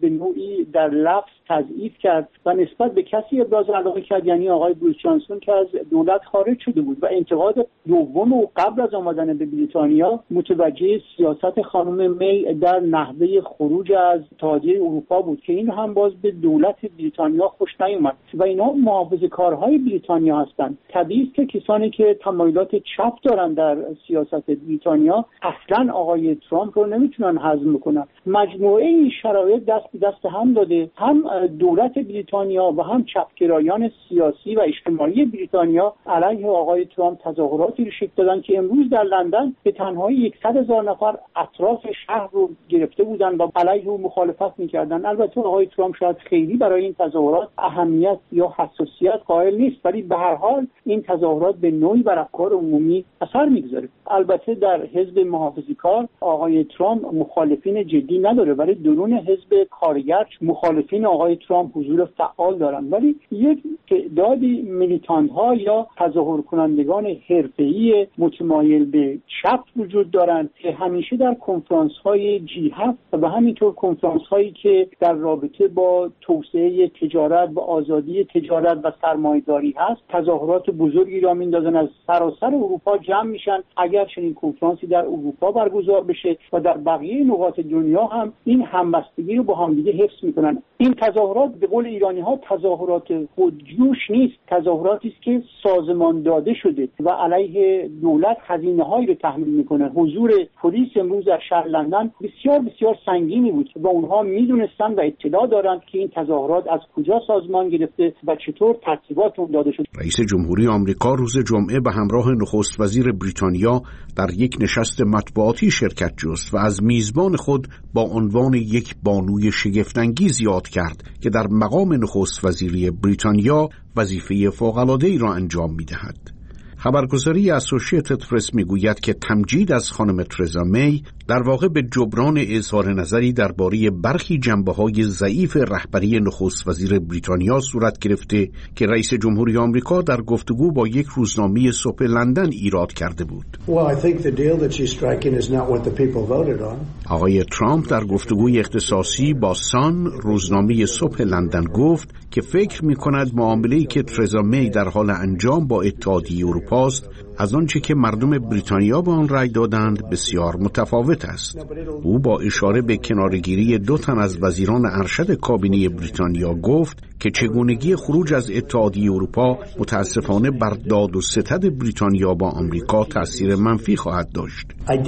به نوعی در لفظ تضعیف کرد و نسبت به کسی ابراز علاقه کرد، یعنی آقای بوریس جانسون که از دولت خارج شده بود و انتقاد دوم و قبل از آمدن به بریتانیا متوجه سیاست خانم می در نحوه خروج از اتحادیه اروپا بود که این هم باز به دولت بریتانیا خوش نیومد و اینا محافظه‌کارهای بریتانیا هستند. طبیعی است که کسانی که تمایلات چپ دارن در سیاست بریتانیا اصلا آقای ترامپ رو نمیتونن هضم کنن. مجموعه این شرایط دست به دست هم داده، هم دولت بریتانیا و هم چپگرایان سیاسی و اجتماعی بریتانیا علیه آقای ترامپ تظاهراتی رو شکل دادن که امروز در لندن به تنهایی صد هزار نفر اطراف شهر رو گرفته بودن و علیه او مخالفت میکردن. البته آقای ترامپ شاید خیلی برای این تظاهرات اهمیت یا حساسیت قائل نیست، ولی به هر حال این تظاهرات به نوعی بر افکار عمومی اثر میگذاره. البته در حزب محافظه‌کار آقای ترامپ مخالفین جدی نداره، ولی درون حزب کارگر مخالفین آقای ترامپ حضور فعال دارن، ولی یک تعدادی میلیتانت ها یا تظاهر کنندگان حرفه‌ای متمایل به چپ وجود دارند که همیشه در کنفرانس های جی هفت و همینطور کنفرانس هایی که در رابطه با توسعه تجارت و آزادی تجارت و سرمایه‌داری هست تظاهرات بزرگی را میندازن، از سراسر اروپا جمع میشن. اگر چنین کنفرانسی در اروپا برگزار بشه و در بقیه نقاط دنیا هم این همبستگی رو با هم دیگه حفظ میکنن. این تظاهرات به قول ایرانی ها تظاهرات خودجوش نیست، تظاهراتی است که سازمان داده شده و علیه دولت هزینه هایی رو تحمیل میکنه. حضور پلیس امروز در شهر لندن بسیار بسیار سنگینی بود و اونها میدونستن و اطلاع دارند که این تظاهرات از کجا سازمان گرفته و چطور ترتیبات اون داده شده. رئیس جمهوری آمریکا روز جمعه به همراه نخست وزیر بریتانیا در یک نشست مطبوعاتی شرکت جست و از میزبان خود با عنوان یک بانوی شگفت‌انگیز یاد کرد که در مقام نخست وزیری بریتانیا وظیفه فوق‌العاده‌ای را انجام می‌دهد. خبرگزاری اسوسییتد پرس میگوید که تمجید از خانم ترزا می در واقع به جبران اظهار نظری درباره برخی جنبه‌های ضعیف رهبری نخست وزیر بریتانیا صورت گرفته که رئیس جمهوری آمریکا در گفتگو با یک روزنامه صبح لندن ایراد کرده بود. آقای ترامپ در گفتگوی اختصاصی با سان روزنامه صبح لندن گفت که فکر می‌کند معامله‌ای که ترزا می در حال انجام با اتحادیه اروپا است از آنچه که مردم بریتانیا به آن رأی دادند بسیار متفاوت است. او با اشاره به کناره‌گیری دو تن از وزیران ارشد کابینه بریتانیا گفت که چگونگی خروج از اتحادیه اروپا متاسفانه بر داد و ستد بریتانیا با آمریکا تأثیر منفی خواهد داشت.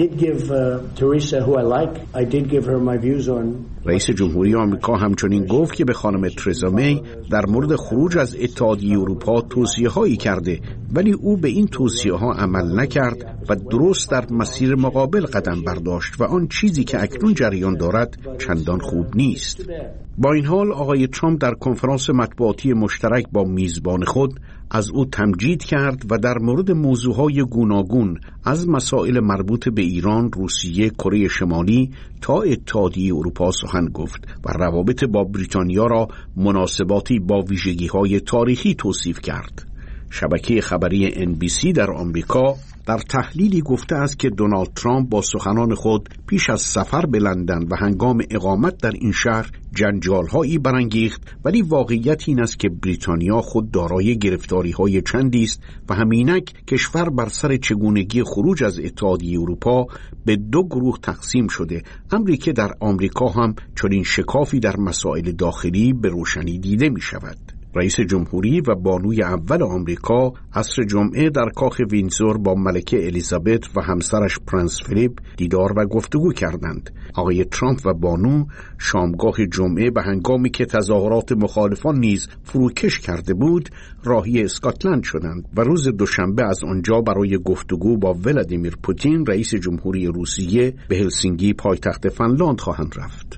رئیس جمهوری آمریکا همچنین گفت که به خانم ترزا می در مورد خروج از اتحادیه اروپا توصیه‌هایی کرده، ولی او به این توصیه‌ها عمل نکرد و درست در مسیر مقابل قدم برداشت و آن چیزی که اکنون جریان دارد چندان خوب نیست. با این حال آقای ترامپ در کنفرانس مطبوعاتی مشترک با میزبان خود از او تمجید کرد و در مورد موضوعهای گوناگون از مسائل مربوط به ایران، روسیه، کره شمالی تا اتحادیه اروپا سخن گفت و روابط با بریتانیا را مناسباتی با ویژگی‌های تاریخی توصیف کرد. شبکه خبری ان بی سی در آمریکا در تحلیلی گفته است که دونالد ترامپ با سخنان خود پیش از سفر به لندن و هنگام اقامت در این شهر جنجال‌هایی برانگیخت، ولی واقعیت این است که بریتانیا خود دارای گرفتاری‌های چندی است و همینک کشور بر سر چگونگی خروج از اتحادیه اروپا به دو گروه تقسیم شده، امری که در آمریکا هم چنین شکافی در مسائل داخلی به روشنی دیده می‌شود. رئیس جمهوری و بانوی اول آمریکا عصر جمعه در کاخ وینزور با ملکه الیزابت و همسرش پرنس فیلیپ دیدار و گفتگو کردند. آقای ترامپ و بانو شامگاه جمعه به هنگامی که تظاهرات مخالفان نیز فروکش کرده بود راهی اسکاتلند شدند و روز دوشنبه از آنجا برای گفتگو با ولادیمیر پوتین رئیس جمهوری روسیه به هلسینکی پایتخت فنلاند خواهند رفت.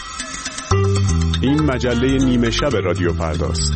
این مجله نیمه شب رادیو فرداست.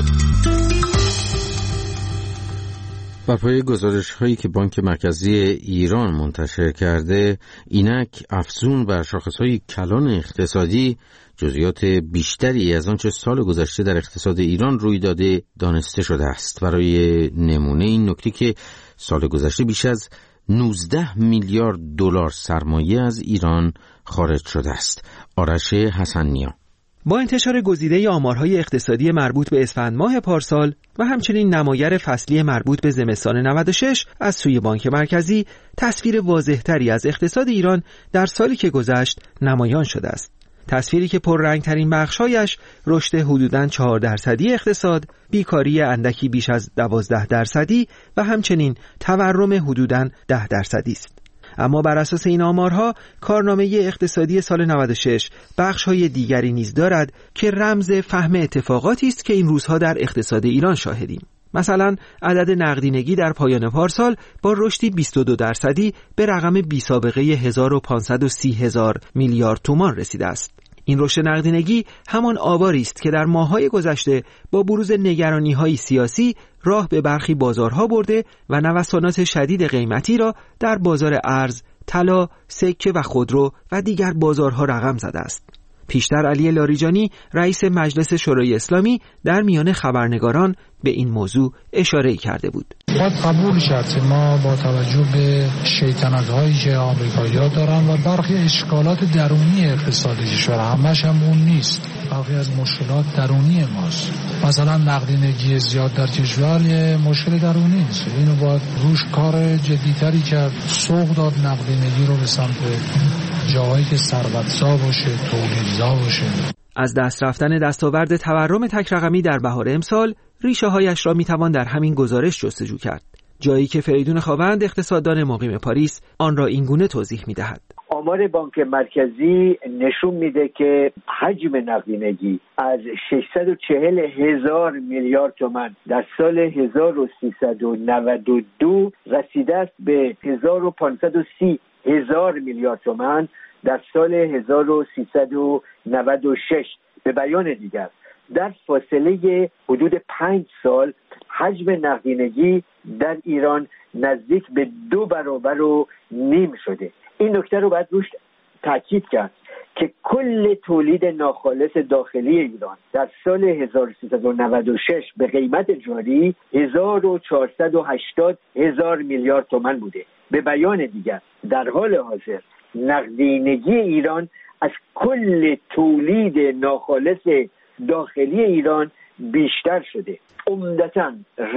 بر پایه گزارش هایی که بانک مرکزی ایران منتشر کرده، اینک افزون بر شاخص های کلان اقتصادی جزئیات بیشتری از آنچه سال گذشته در اقتصاد ایران روی داده دانسته شده است. برای نمونه این نکته که سال گذشته بیش از نوزده میلیارد دلار سرمایه از ایران خارج شده است. آرش حسن‌نیا. با انتشار گزیده آمارهای اقتصادی مربوط به اسفند ماه پارسال و همچنین نمایر فصلی مربوط به زمستان نود و شش از سوی بانک مرکزی، تصویر واضح‌تری از اقتصاد ایران در سالی که گذشت نمایان شده است. تصویری که پررنگ‌ترین بخش‌هایش رشد حدوداً چهار درصدی اقتصاد، بیکاری اندکی بیش از دوازده درصدی و همچنین تورم حدوداً ده درصدی است. اما بر اساس این آمارها کارنامه اقتصادی سال نود و شش بخش‌های دیگری نیز دارد که رمز فهم اتفاقاتی است که این روزها در اقتصاد ایران شاهدیم. مثلا عدد نقدینگی در پایان پارسال با رشدی بیست و دو درصدی به رقم بی سابقه هزار و پانصد و سی هزار میلیارد تومان رسیده است. این رشد نقدینگی همان آواری است که در ماه‌های گذشته با بروز نگرانی‌های سیاسی راه به برخی بازارها برده و نوسانات شدید قیمتی را در بازار ارز، طلا، سکه و خودرو و دیگر بازارها رقم زده است. پیشتر علی لاریجانی رئیس مجلس شورای اسلامی در میان خبرنگاران به این موضوع اشاره کرده بود. باید قبول کرد که ما با توجه به شیطنت‌هایی که آمریکایی‌ها دارن و برخی اشکالات درونی اقتصادی کشور، همش هم اون نیست، برخی از مشکلات درونی ماست. مثلا نقدینگی زیاد در کشور یه مشکل درونی است، اینو باید روش کار جدی‌تری کرد، سوق داد نقدینگی رو به سمت جاهایی که ثروت‌زا باشه، تولیدزا باشه. از دست رفتن دستاورد تورم تک رقمی در بهار امسال ریشه هایش را میتوان در همین گزارش جستجو کرد، جایی که فریدون خاوند اقتصاددان مقیم پاریس آن را اینگونه توضیح میدهد. آمار بانک مرکزی نشون میده که حجم نقدینگی از ششصد و چهل هزار میلیارد تومان در سال هزار و سیصد و نود و دو رسیده است به هزار و پانصد و سی هزار میلیارد تومان در سال هزار و سیصد و نود و شش. به بیان دیگر در فاصله حدود پنج سال حجم نقدینگی در ایران نزدیک به دو برابر و نیم شده. این نکته رو باید روش تاکید کرد که کل تولید ناخالص داخلی ایران در سال هزار و سیصد و نود و شش به قیمت جاری هزار و چهارصد و هشتاد هزار میلیارد تومان بوده. به بیان دیگر در حال حاضر نقدینگی ایران از کل تولید ناخالص داخلی ایران بیشتر شده. عمدتاً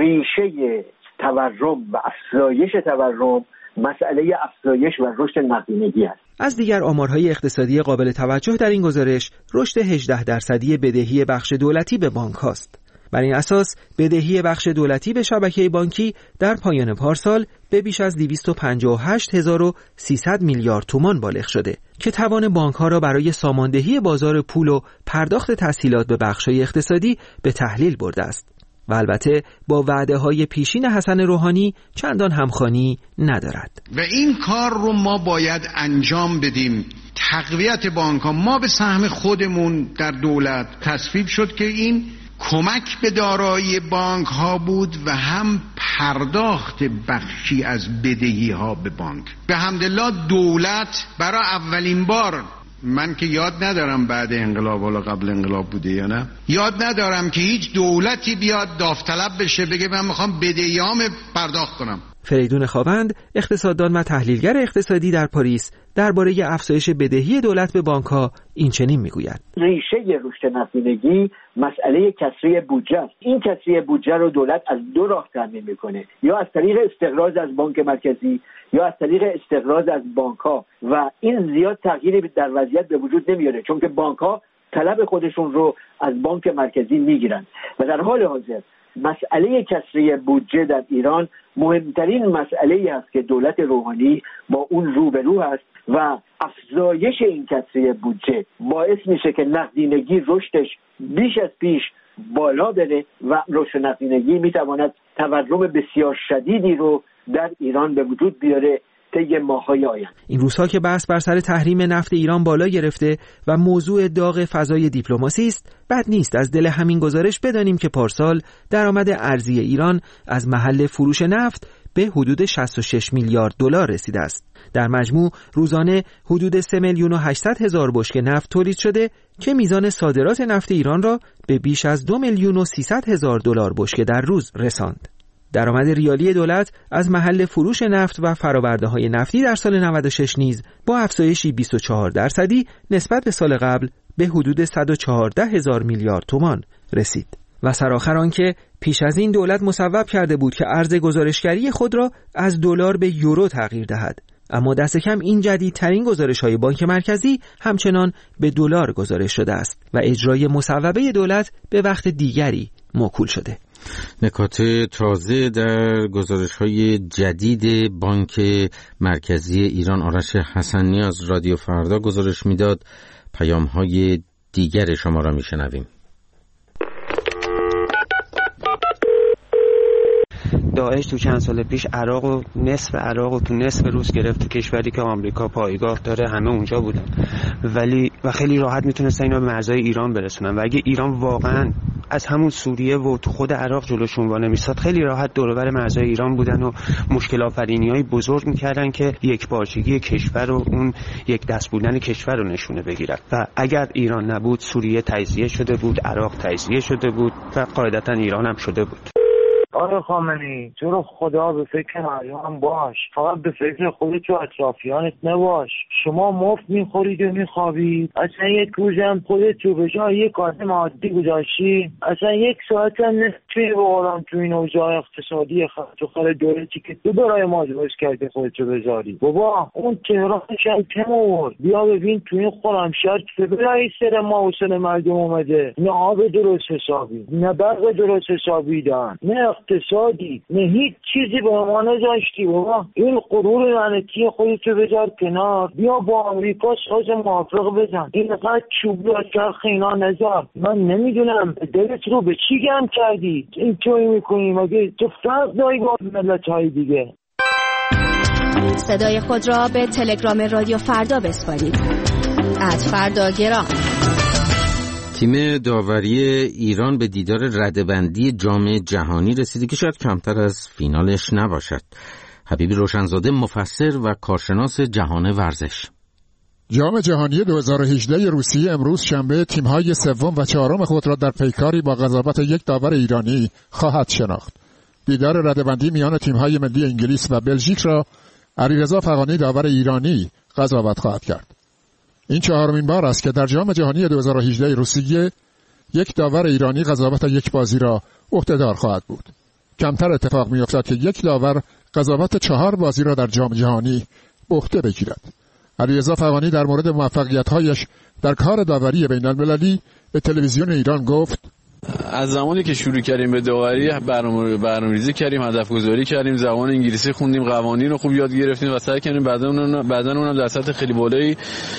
ریشه تورم و افزایش تورم مسئله افزایش و رشد نقدینگی است. از دیگر آمارهای اقتصادی قابل توجه در این گزارش رشد هجده درصدی بدهی بخش دولتی به بانک هاست. بر این اساس بدهی بخش دولتی به شبکه بانکی در پایان پارسال به بیش از دویست و پنجاه و هشت هزار و سیصد میلیارد تومان بالغ شده که توان بانک‌ها را برای ساماندهی بازار پول و پرداخت تسهیلات به بخش‌های اقتصادی به تحلیل برده است و البته با وعده‌های پیشین حسن روحانی چندان همخوانی ندارد. و این کار رو ما باید انجام بدیم. تقویت بانک‌ها، ما به سهم خودمون در دولت تصویب شد که این کمک به دارایی بانک ها بود و هم پرداخت بخشی از بدهی ها به بانک. به حمدالله دولت برای اولین بار، من که یاد ندارم بعد انقلاب ولا قبل انقلاب بوده یا نه، یاد ندارم که هیچ دولتی بیاد داوطلب بشه بگه من میخوام بدهیام پرداخت کنم. فریدون خاوند اقتصاددان و تحلیلگر اقتصادی در پاریس درباره افزایش بدهی دولت به بانک‌ها این چنین میگوید: ریشه رشد نقدینگی مسئله کسری بودجه است. این کسری بودجه رو دولت از دو راه تامین میکنه، یا از طریق استقراض از بانک مرکزی یا از طریق استقراض از بانک‌ها، و این زیاد تغییری در وضعیت به وجود نمیاره چون که بانک‌ها طلب خودشون رو از بانک مرکزی میگیرن و در حال حاضر مسئله کسری بودجه در ایران مهمترین مسئله‌ای است که دولت روحانی با اون روبرو است و افزایش این کسری بودجه باعث میشه که نقدینگی رشدش بیش از پیش بالا بره و رشد نقدینگی میتواند تورم بسیار شدیدی رو در ایران به وجود بیاره طی ماه‌های آینده. این روزها که بحث بر سر تحریم نفت ایران بالا گرفته و موضوع داغ فضای دیپلماسی است، بد نیست از دل همین گزارش بدانیم که پارسال درآمد ارزی ایران از محل فروش نفت به حدود شصت و شش میلیارد دلار رسیده است. در مجموع روزانه حدود سه میلیون و هشتصد هزار بشکه نفت تولید شده که میزان صادرات نفت ایران را به بیش از دو میلیون و سیصد هزار دلار بشکه در روز رساند. درآمد ریالی دولت از محل فروش نفت و فرآورده‌های نفتی در سال نود و شش نیز با افزایشی بیست و چهار درصدی نسبت به سال قبل به حدود صد و چهارده هزار میلیارد تومان رسید. و سرآخر آنکه پیش از این دولت مصوب کرده بود که ارز گزارشگری خود را از دلار به یورو تغییر دهد، اما دست کم این جدیدترین گزارش‌های بانک مرکزی همچنان به دلار گزارش شده است و اجرای مصوبه دولت به وقت دیگری موکول شده. نکات تازه در گزارش‌های جدید بانک مرکزی ایران. آرش حسنی از رادیو فردا گزارش میداد. پیام‌های دیگر شما را میشنویم. داعش تو چند سال پیش عراق و نصف عراق و تو نصف روز گرفت، تو کشوری که آمریکا پایگاه داره همه اونجا بودن، ولی و خیلی راحت میتونستن اینا به مرزهای ایران برسونن و اگه ایران واقعا از همون سوریه و تو خود عراق جلوشون وانمیستاد خیلی راحت دور و بر مرزهای ایران بودن و مشکل آفرینی‌های بزرگ میکردن که یک پارچگی کشور و اون یک دست بودن کشور رو نشونه بگیرن. و اگر ایران نبود سوریه تجزیه شده بود، عراق تجزیه شده بود و قاعدتا ایران هم شده بود. آقای خامنه‌ای تو رو خدا به فکر مردم باش، فقط به فکر خودت و اطرافیانت نباش. شما مفت میخورید و میخوابید، اصلا یک روزم خودت رو به جای یک آدم عادی گذاشتی، اصلا یک ساعت هم نمیتونی به قرآن تو این اوضاع اقتصادی خطر دولتی که تو برای ما درست کرده خودت رو بذاری. بابا اون تهرانش هم کم آورد، بیا ببین تو این خرمشهر که برای سر ما و سر مردم اومده، نه آب درست حسابی، نه برق درست حسابی دارن، نه اقتصادی، نه هیچ چیزی به ما نذاشتی. بابا این غرور لعنتی خودتو بذار کنار، بیا با آمریکا ساز موافق بزن، اینقدر چوبی از چرخ اینا نذار. من نمیدونم دلت رو به چی گرم کردی این توی میکنی؟ مگه تو فرق داری با ملت‌های دیگه؟ صدای خود را به تلگرام رادیو فردا بسپارید. ات فردا گرام. تیم داوری ایران به دیدار رده‌بندی جام جهانی رسیده که شاید کمتر از فینالش نباشد. حبیب روشنزاده مفسر و کارشناس جهان ورزش. جام جهانی دو هزار و هجده روسیه امروز شنبه تیم‌های سوم و چهارم خود را در پیکاری با قضاوت یک داور ایرانی خواهد شناخت. دیدار رده‌بندی میان تیم‌های ملی انگلیس و بلژیک را علیرضا فغانی داور ایرانی قضاوت خواهد کرد. این چهارمین بار است که در جام جهانی دو هزار و هجده روسیه یک داور ایرانی قضاوت یک بازی را عهده‌دار خواهد بود. کمتر اتفاق می‌افتد که یک داور قضاوت چهار بازی را در جام جهانی به عهده بگیرد. علیرضا فغانی در مورد موفقیت‌هایش در کار داوری بین‌المللی به تلویزیون ایران گفت: از زمانی که شروع کردیم به داوری برنامه برنامه‌ریزی کردیم، هدف گذاری کردیم، زبان انگلیسی خوندیم، قوانین رو خوب یاد گرفتیم و سعی کردیم بعداً اون بعداً اونم در سطح خیلی بالایی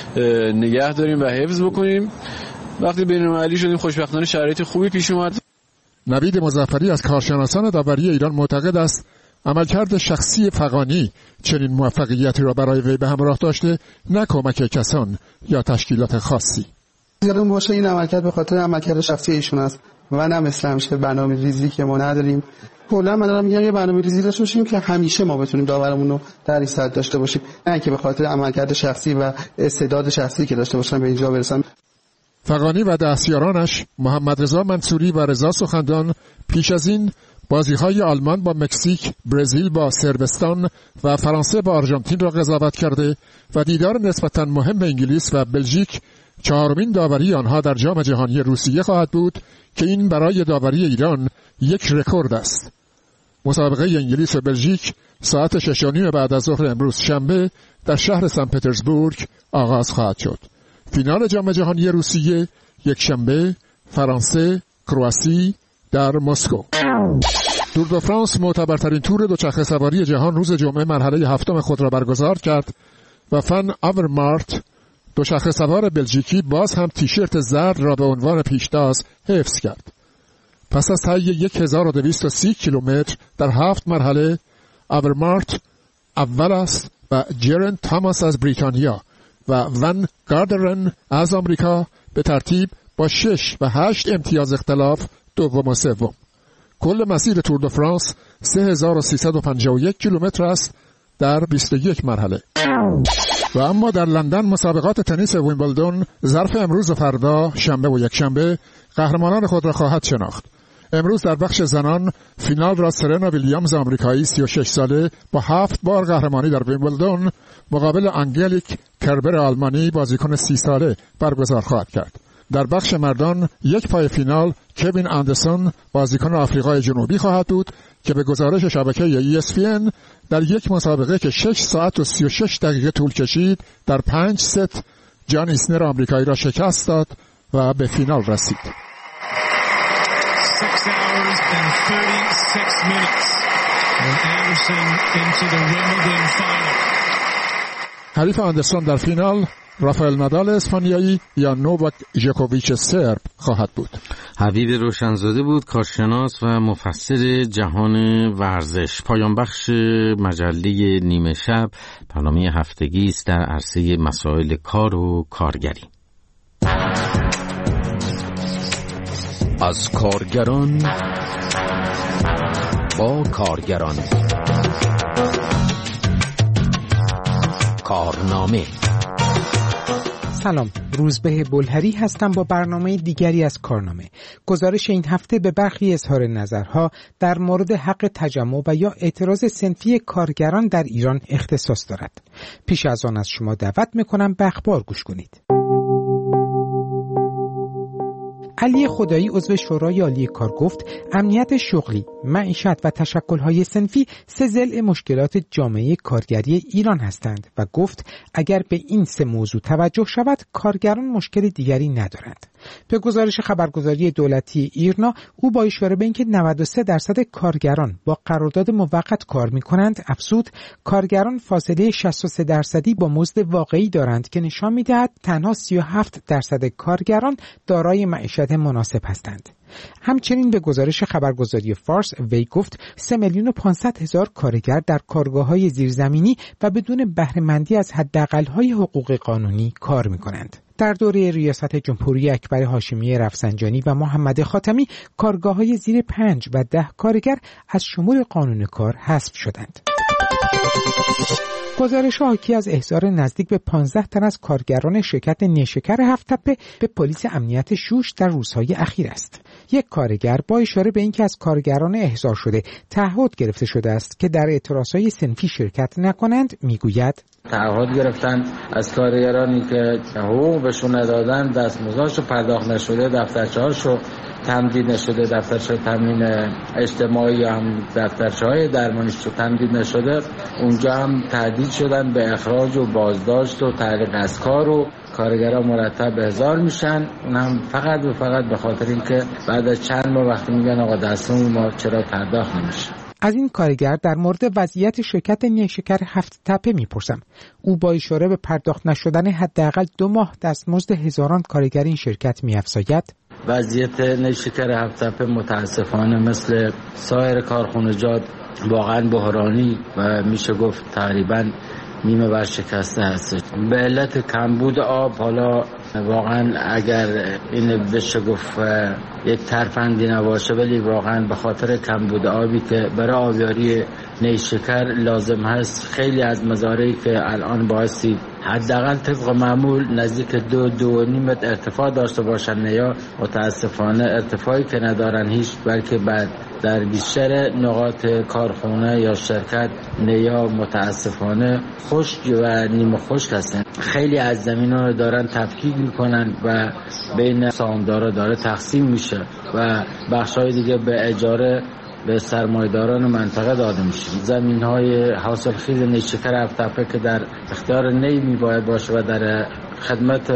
نگه داریم و حفظ بکنیم. وقتی بین‌المللی شدیم خوشبختانه شرایط خوبی پیش اومد. نوید مظفری از کارشناسان داوری ایران معتقد است عملکرد شخصی فغانی چنین موفقیتی را برای وی به همراه داشته، نه کمک کسان یا تشکیلات خاصی. یادمون باشه این عملکرد به خاطر عملکرد شخصی ایشون است و نه مثل همیشه برنامه‌ریزی که ما نداریم. کلا من دارم میگم یه برنامه‌ریزی داشته باشیم که همیشه ما بتونیم داورمون رو در این سطح داشته باشیم، نه اینکه به خاطر عملکرد شخصی و استعداد شخصی که داشته باشن به اینجا برسن. فغانی و دستیارانش محمد رضا منصوری و رضا سخندان پیش از این بازی‌های آلمان با مکزیک، برزیل با صربستان و فرانسه با آرژانتین را قضاوت کرده و دیدار نسبتاً مهم انگلیس و بلژیک چهارمین داوری آنها در جام جهانی روسیه خواهد بود که این برای داوری ایران یک رکورد است. مسابقه انگلیس و بلژیک ساعت شش و نیم بعد از ظهر امروز شنبه در شهر سن پترزبورگ آغاز خواهد شد. فینال جام جهانی روسیه یک شنبه فرانسه کرواسی در مسکو. تور دو فرانس معتبرترین تور دوچرخه سواری جهان روز جمعه مرحله هفتم خود را برگزار کرد و فن آورمارت دوچرخه سوار بلژیکی باز هم تیشرت زرد را به عنوان پیشتاز حفظ کرد. پس از طی یک هزار و دویست و سی کیلومتر در هفت مرحله، آورمارت اول است و جرن تاماس از بریتانیا و ون گاردرن از آمریکا به ترتیب با شش و هشت امتیاز اختلاف دوم و سوم. کل مسیر تور دو فرانس سه هزار و سیصد و پنجاه و یک کیلومتر است در بیست و یک مرحله. و اما در لندن مسابقات تنیس ویمبلدون ظرف امروز و فردا شنبه و یک شنبه قهرمانان خود را خواهد شناخت. امروز در بخش زنان فینال را سرنا ویلیامز آمریکایی سی و شش ساله با هفت بار قهرمانی در ویمبلدون مقابل آنگلیک کربر آلمانی بازیکن سی ساله برگزار خواهد کرد. در بخش مردان یک پای فینال کوین اندرسون بازیکن آفریقای جنوبی خواهد بود که به گزارش شبکه ای اس پی ان در یک مسابقه که شش ساعت و سی و شش دقیقه طول کشید در پنج ست جان ایسنر آمریکایی را شکست داد و به فینال رسید. six hours and thirty-six minutes and Anderson into the Wimbledon final. حریف اندرسون در فینال رافائل نادال اسپانیایی یا نوواک ژوکوویچ سرب خواهد بود. حبیب روشنزاده بود، کارشناس و مفسر جهان ورزش. پایان بخش مجله نیمه شب برنامه هفتگی است در عرصه مسائل کار و کارگری. از کارگران با کارگران، کارنامه. سلام، روزبه بلهری هستم با برنامه دیگری از کارنامه. گزارش این هفته به برخی اظهار نظرها در مورد حق تجمع و یا اعتراض صنفی کارگران در ایران اختصاص دارد. پیش از آن از شما دعوت میکنم به اخبار گوش کنید. علی خدایی عضو شورای عالی کار گفت امنیت شغلی، معیشت و تشکل‌های صنفی سه ضلع مشکلات جامعه کارگری ایران هستند و گفت اگر به این سه موضوع توجه شود کارگران مشکل دیگری ندارند. به گزارش خبرگزاری دولتی ایرنا، او با اشاره به اینکه نود و سه درصد کارگران با قرارداد موقت کار می‌کنند افزود کارگران فاصله شصت و سه درصدی با مزد واقعی دارند که نشان می‌دهد تنها سی و هفت درصد کارگران دارای معیشت مناسب هستند. همچنین به گزارش خبرگزاری فارس وی گفت سه میلیون و پانصد هزار کارگر در کارگاه‌های زیرزمینی و بدون بهره‌مندی از حداقل‌های حقوق قانونی کار می‌کنند. در دوره ریاست جمهوری اکبر هاشمی رفسنجانی و محمد خاتمی کارگاه‌های زیر پنج و ده کارگر از شمول قانون کار حذف شدند. گزارش حاکی از احضار نزدیک به پانزده تن از کارگران شرکت نیشکر هفت تپه به پلیس امنیت شوش در روزهای اخیر است. یک کارگر با اشاره به اینکه از کارگران احضار شده تعهد گرفته شده است که در اعتراضهای صنفی شرکت نکنند میگوید تعهد گرفتن از کارگرانی که حقوق بهشون ندادن، دستمزدشو پرداخت نشده، دفترچه‌هاشو تمدید نشده، دفترچه تامین اجتماعی یا هم دفترچه‌های درمانیشو تمدید نشده، اونجا هم تهدید شدن به اخراج و بازداشت و تعلیق از کار و کارگرها مرتب احضار میشن. اون هم فقط و فقط به خاطر اینکه بعد از چند ماه وقتی میگن آقا دستمون ما چرا پرداخت نمیشه. از این کارگر در مورد وضعیت شرکت نیشکر هفت تپه میپرسم. او با اشاره به پرداخت نشدن حداقل دو ماه دستمزد هزاران کارگر این شرکت میافزاید وضعیت نیشکر هفت تپه متاسفانه مثل سایر کارخانجات واقعا بحرانی و میشه گفت تقریبا نیمه ورشکسته هست. به علت کمبود آب، حالا واقعا اگر این بشه گفت یک ترفندی نباشه، ولی واقعا به خاطر کمبود آبی که برای آبیاری نیشکر لازم هست، خیلی از مزارعی که الان بایستی حداقل طبق معمول نزدیک دو دو نیم متر ارتفاع داشته باشن یا متاسفانه ارتفاعی که ندارن هیچ، بلکه بعد در بیشتر نقاط کارخانه یا شرکت نیا متاسفانه خشک و نیمه خشک هستن. خیلی از زمین‌ها رو دارن تفکیک میکنن و بین سهامدارا داره تقسیم میشه و بخش‌های دیگه به اجاره به سرمایه‌داران منطقه داده میشه. زمین‌های حاصلخیز نیشکر هفت تپه که در اختیار نی میباید باشه و در خدمت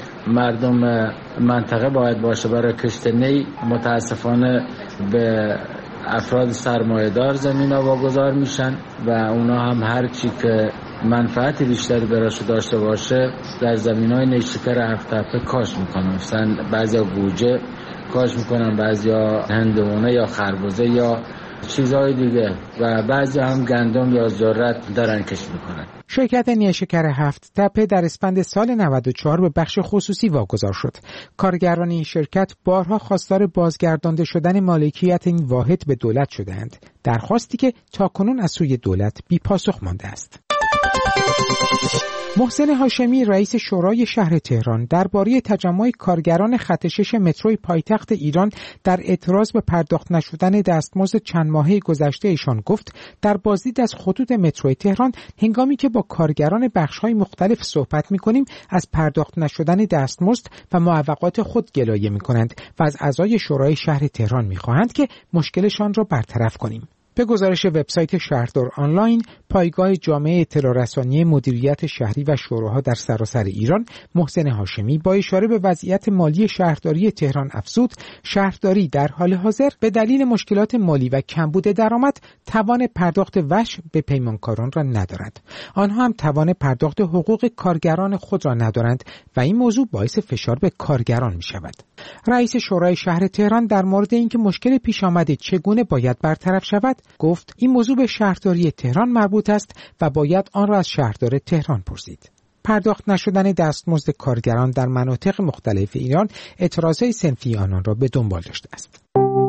مردم منطقه باید باشه برای کشت نی، متاسفانه به افراد سرمایه‌دار زمینا واگذار میشن و اونا هم هر چی که منفعت بیشتری براش داشته باشه در زمین‌های نیشکر هفت تپه کاش میکنن. مثلا بعضیا گوجه کاش میکنن، بعضیا هندونه یا خربزه یا چیزهای دیگه و بعضی هم گندم یا ذرت دارن کش میکنن. شرکت نیشکر هفت تپه در اسفند سال نود و چهار به بخش خصوصی واگذار شد. کارگران این شرکت بارها خواستار بازگردانده شدن مالکیت این واحد به دولت شدند، درخواستی که تاکنون از سوی دولت بی پاسخ مانده است. محسن هاشمی رئیس شورای شهر تهران درباره تجمع کارگران خط شش متروی پایتخت ایران در اعتراض به پرداخت نشدن دستمزد چند ماهه گذشته ایشان گفت در بازدید از خطوط متروی تهران هنگامی که با کارگران بخش‌های مختلف صحبت می‌کنیم از پرداخت نشدن دستمزد و معوقات خود گلایه می‌کنند و از اعضای شورای شهر تهران می‌خواهند که مشکلشان را برطرف کنیم. به گزارش وبسایت شهردار آنلاین، پایگاه جامعه اطلاع رسانی مدیریت شهری و شوراها در سراسر ایران، محسن هاشمی با اشاره به وضعیت مالی شهرداری تهران افزود، شهرداری در حال حاضر به دلیل مشکلات مالی و کمبود درآمد توان پرداخت وجه به پیمانکاران را ندارد. آنها هم توان پرداخت حقوق کارگران خود را ندارند و این موضوع باعث فشار به کارگران می شود. رئیس شورای شهر تهران در مورد اینکه مشکل پیش آمده چگونه باید برطرف شود گفت این موضوع به شهرداری تهران مربوط است و باید آن را از شهردار تهران پرسید. پرداخت نشدن دستمزد کارگران در مناطق مختلف ایران اعتراضهای صنفی آنان را به دنبال داشته است.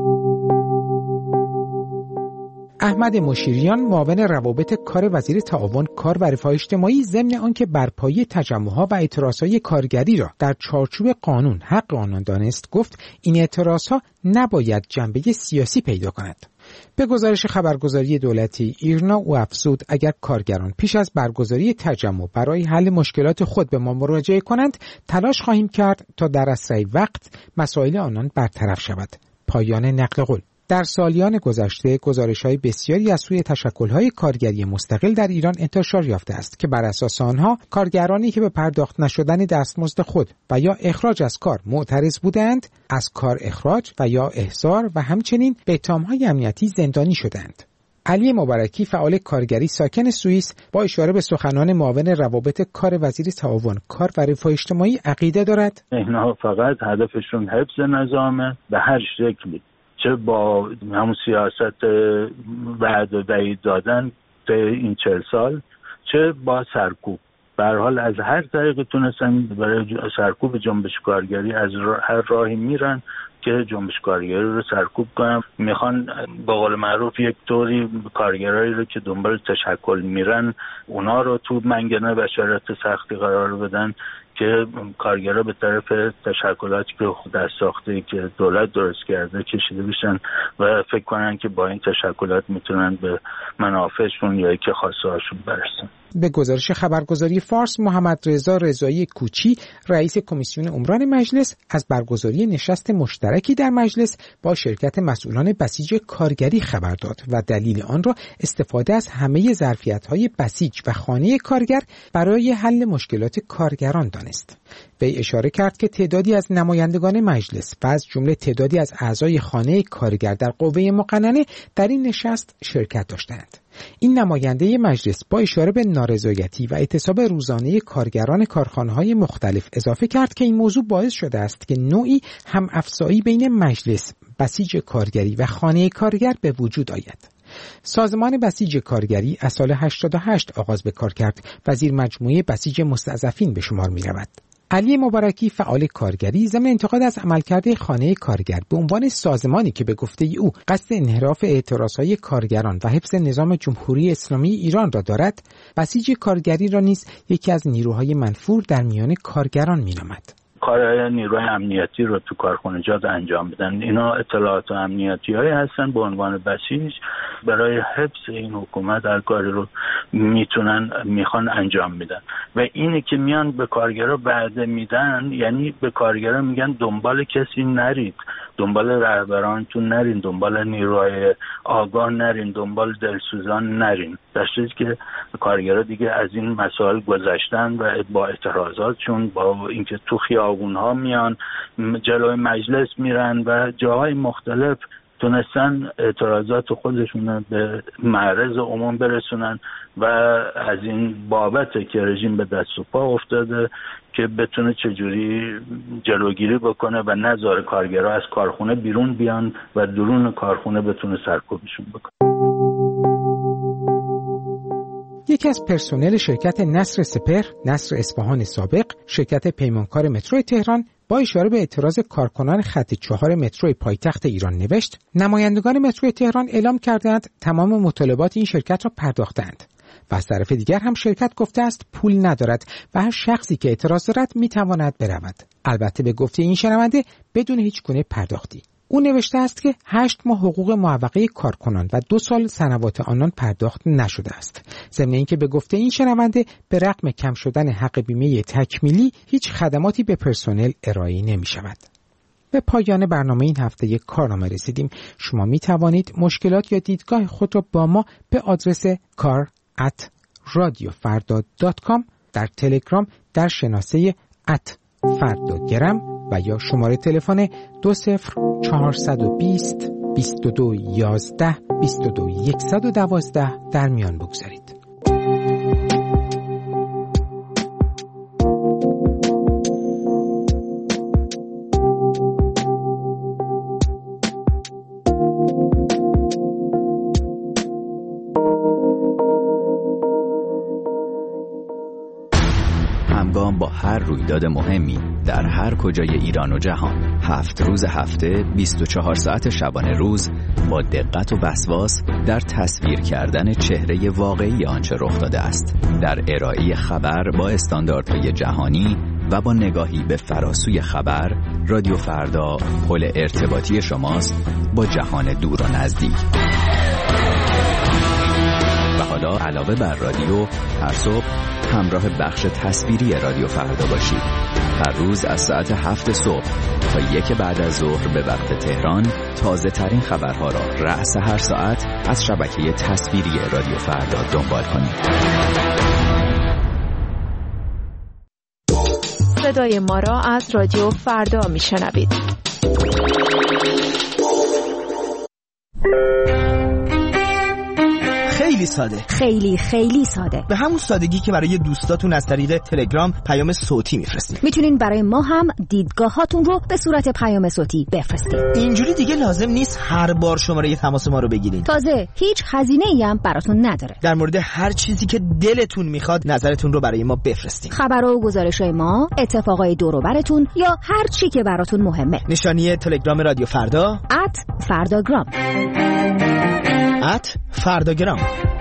احمد مشیریان معاون روابط کار وزیر تعاون کار و رفاه اجتماعی ضمن آنکه برپایی تجمع‌ها و اعتراضهای کارگری را در چارچوب قانون حق آنان دانست گفت این اعتراضها نباید جنبه سیاسی پیدا کند. به گزارش خبرگزاری دولتی ایرنا او افزود اگر کارگران پیش از برگزاری تجمع برای حل مشکلات خود به ما مراجعه کنند تلاش خواهیم کرد تا در اسرع وقت مسائل آنان برطرف شود. پایان نقل قول. در سالیان گذشته گزارش‌های بسیاری از سوی تشکل‌های کارگری مستقل در ایران انتشار یافته است که بر اساس آنها کارگرانی که به پرداخت نشدن دستمزد خود و یا اخراج از کار معترض بودند از کار اخراج و یا احضار و همچنین به اتهام‌های امنیتی زندانی شدند. علی مبارکی فعال کارگری ساکن سوئیس با اشاره به سخنان معاون روابط کار وزیر تعاون کار و رفاه اجتماعی عقیده دارد اینها فقط هدفشون حفظ نظامه به هر شکلی، چه با همون سیاست وعد و وعید دادن به این چهل سال چه با سرکوب. به هر حال از هر طریقی تونستن برای سرکوب جنبش کارگری از هر راهی میرن که جنبش کارگری رو سرکوب کنن. میخوان به قول معروف یک طوری کارگرایی رو که دنبال تشکل میرن اونا رو تو منگنه و شرایط سختی قرار بدن که کارگرها به طرف تشکلاتی که دست ساخته که دولت درست کرده کشیده بشن و فکر کنن که با این تشکلات میتونن به منافعشون یا که خواسته هاشون برسن. به گزارش خبرگزاری فارس، محمد رضا رضایی کوچی رئیس کمیسیون عمران مجلس از برگزاری نشست مشترکی در مجلس با شرکت مسئولان بسیج کارگری خبر داد و دلیل آن را استفاده از همه ظرفیت‌های بسیج و خانه کارگر برای حل مشکلات کارگران دانست. وی اشاره کرد که تعدادی از نمایندگان مجلس و از جمله تعدادی از اعضای خانه کارگر در قوه مقننه در این نشست شرکت داشتند. این نماینده مجلس با اشاره به نارضایتی و اعتصاب روزانه کارگران کارخانه‌های مختلف اضافه کرد که این موضوع باعث شده است که نوعی هم افزایی بین مجلس، بسیج کارگری و خانه کارگر به وجود آید. سازمان بسیج کارگری از سال هشتاد و هشت آغاز به کار کرد و زیر مجموعه بسیج مستضعفین به شمار می رود. علی مبارکی فعال کارگری ضمن انتقاد از عملکرد خانه کارگر به عنوان سازمانی که به گفته او قصد انحراف اعتراضهای کارگران و حفظ نظام جمهوری اسلامی ایران را دارد، بسیج کارگری را نیز یکی از نیروهای منفور در میان کارگران می‌نامد. کارهای نیروی امنیتی رو تو کارخانجات انجام بدن. اینا اطلاعات امنیتی هایی هستن به عنوان بسیج برای حفظ این حکومت هر کاری رو میتونن میخوان انجام میدن و اینی که میان به کارگرها وعده میدن یعنی به کارگرها میگن دنبال کسی نرید، دنبال رهبرانتون نرین، دنبال نیروهای آگاه نرین، دنبال دلسوزان نرین. در صورتی که کارگرها دیگه از این مسائل گذشتن و با اعتراضاتشون با اینکه تو خیابونها میان جلوی مجلس میرن و جاهای مختلف تونستن اعتراضات خودشون به معرض عموم برسونن و از این بابته که رژیم به دست و پا افتاده که بتونه چجوری جلوگیری بکنه و نذاره کارگرها از کارخونه بیرون بیان و درون کارخونه بتونه سرکوبشون بکنه. یکی از پرسنل شرکت نصر سپهر، نصر اصفهان سابق، شرکت پیمانکار مترو تهران با اشاره به اعتراض کارکنان خط چهار مترو پایتخت ایران نوشت: نمایندگان مترو تهران اعلام کردند تمام مطالبات این شرکت را پرداختند. و از طرف دیگر هم شرکت گفته است پول ندارد و هر شخصی که اعتراض دارد میتواند برود. البته به گفته این شنونده بدون هیچ گونه پرداختی. او نوشته است که هشت ماه حقوق معوقه کارکنان و دو سال سنوات آنان پرداخت نشده است. ضمن اینکه به گفته این شنونده به رغم کم شدن حق بیمه تکمیلی هیچ خدماتی به پرسنل ارائه نمی شود. به پایان برنامه این هفته یک کارنامه رسیدیم. شما می توانید مشکلات یا دیدگاه خود را با ما به آدرس کار ات رادیو فردا دات کام در تلگرام در شناسه ات فرداگرم و یا شماره تلفن دو صفر چهارصد و بیست بیست و دو یازده بیست و دو یکصد و دوازده در میان بگذارید. همگام با هر رویداد مهمی در هر کجای ایران و جهان، هفت روز هفته، بیست و چهار ساعت شبانه روز، با دقت و وسواس در تصویر کردن چهره واقعی آنچه رخ داده است، در ارائه خبر با استانداردهای جهانی و با نگاهی به فراسوی خبر، رادیو فردا پل ارتباطی شماست با جهان دور و نزدیک. و حالا علاوه بر رادیو، هر صبح همراه بخش تصویری رادیو فردا باشید. هر روز از ساعت هفت صبح تا یک بعد از ظهر به وقت تهران تازه ترین خبرها را رأس هر ساعت از شبکه تصویری رادیو فردا دنبال کنید. صدای ما را از رادیو فردا میشنوید. خیلی ساده، خیلی خیلی ساده، به همون سادگی که برای دوستاتون از طریق تلگرام پیام صوتی میفرستید. میتونین برای ما هم دیدگاهاتون رو به صورت پیام صوتی بفرستید. اینجوری دیگه لازم نیست هر بار شماره تماس ما رو بگیرین. تازه هیچ هزینه‌ای هم براتون نداره. در مورد هر چیزی که دلتون میخواد نظرتون رو برای ما بفرستین. خبر و گزارش‌های ما، اتفاقای دور و براتون یا هر چی که براتون مهمه. نشانی تلگرام رادیو فردا ات فرداگرام ات فرداگرام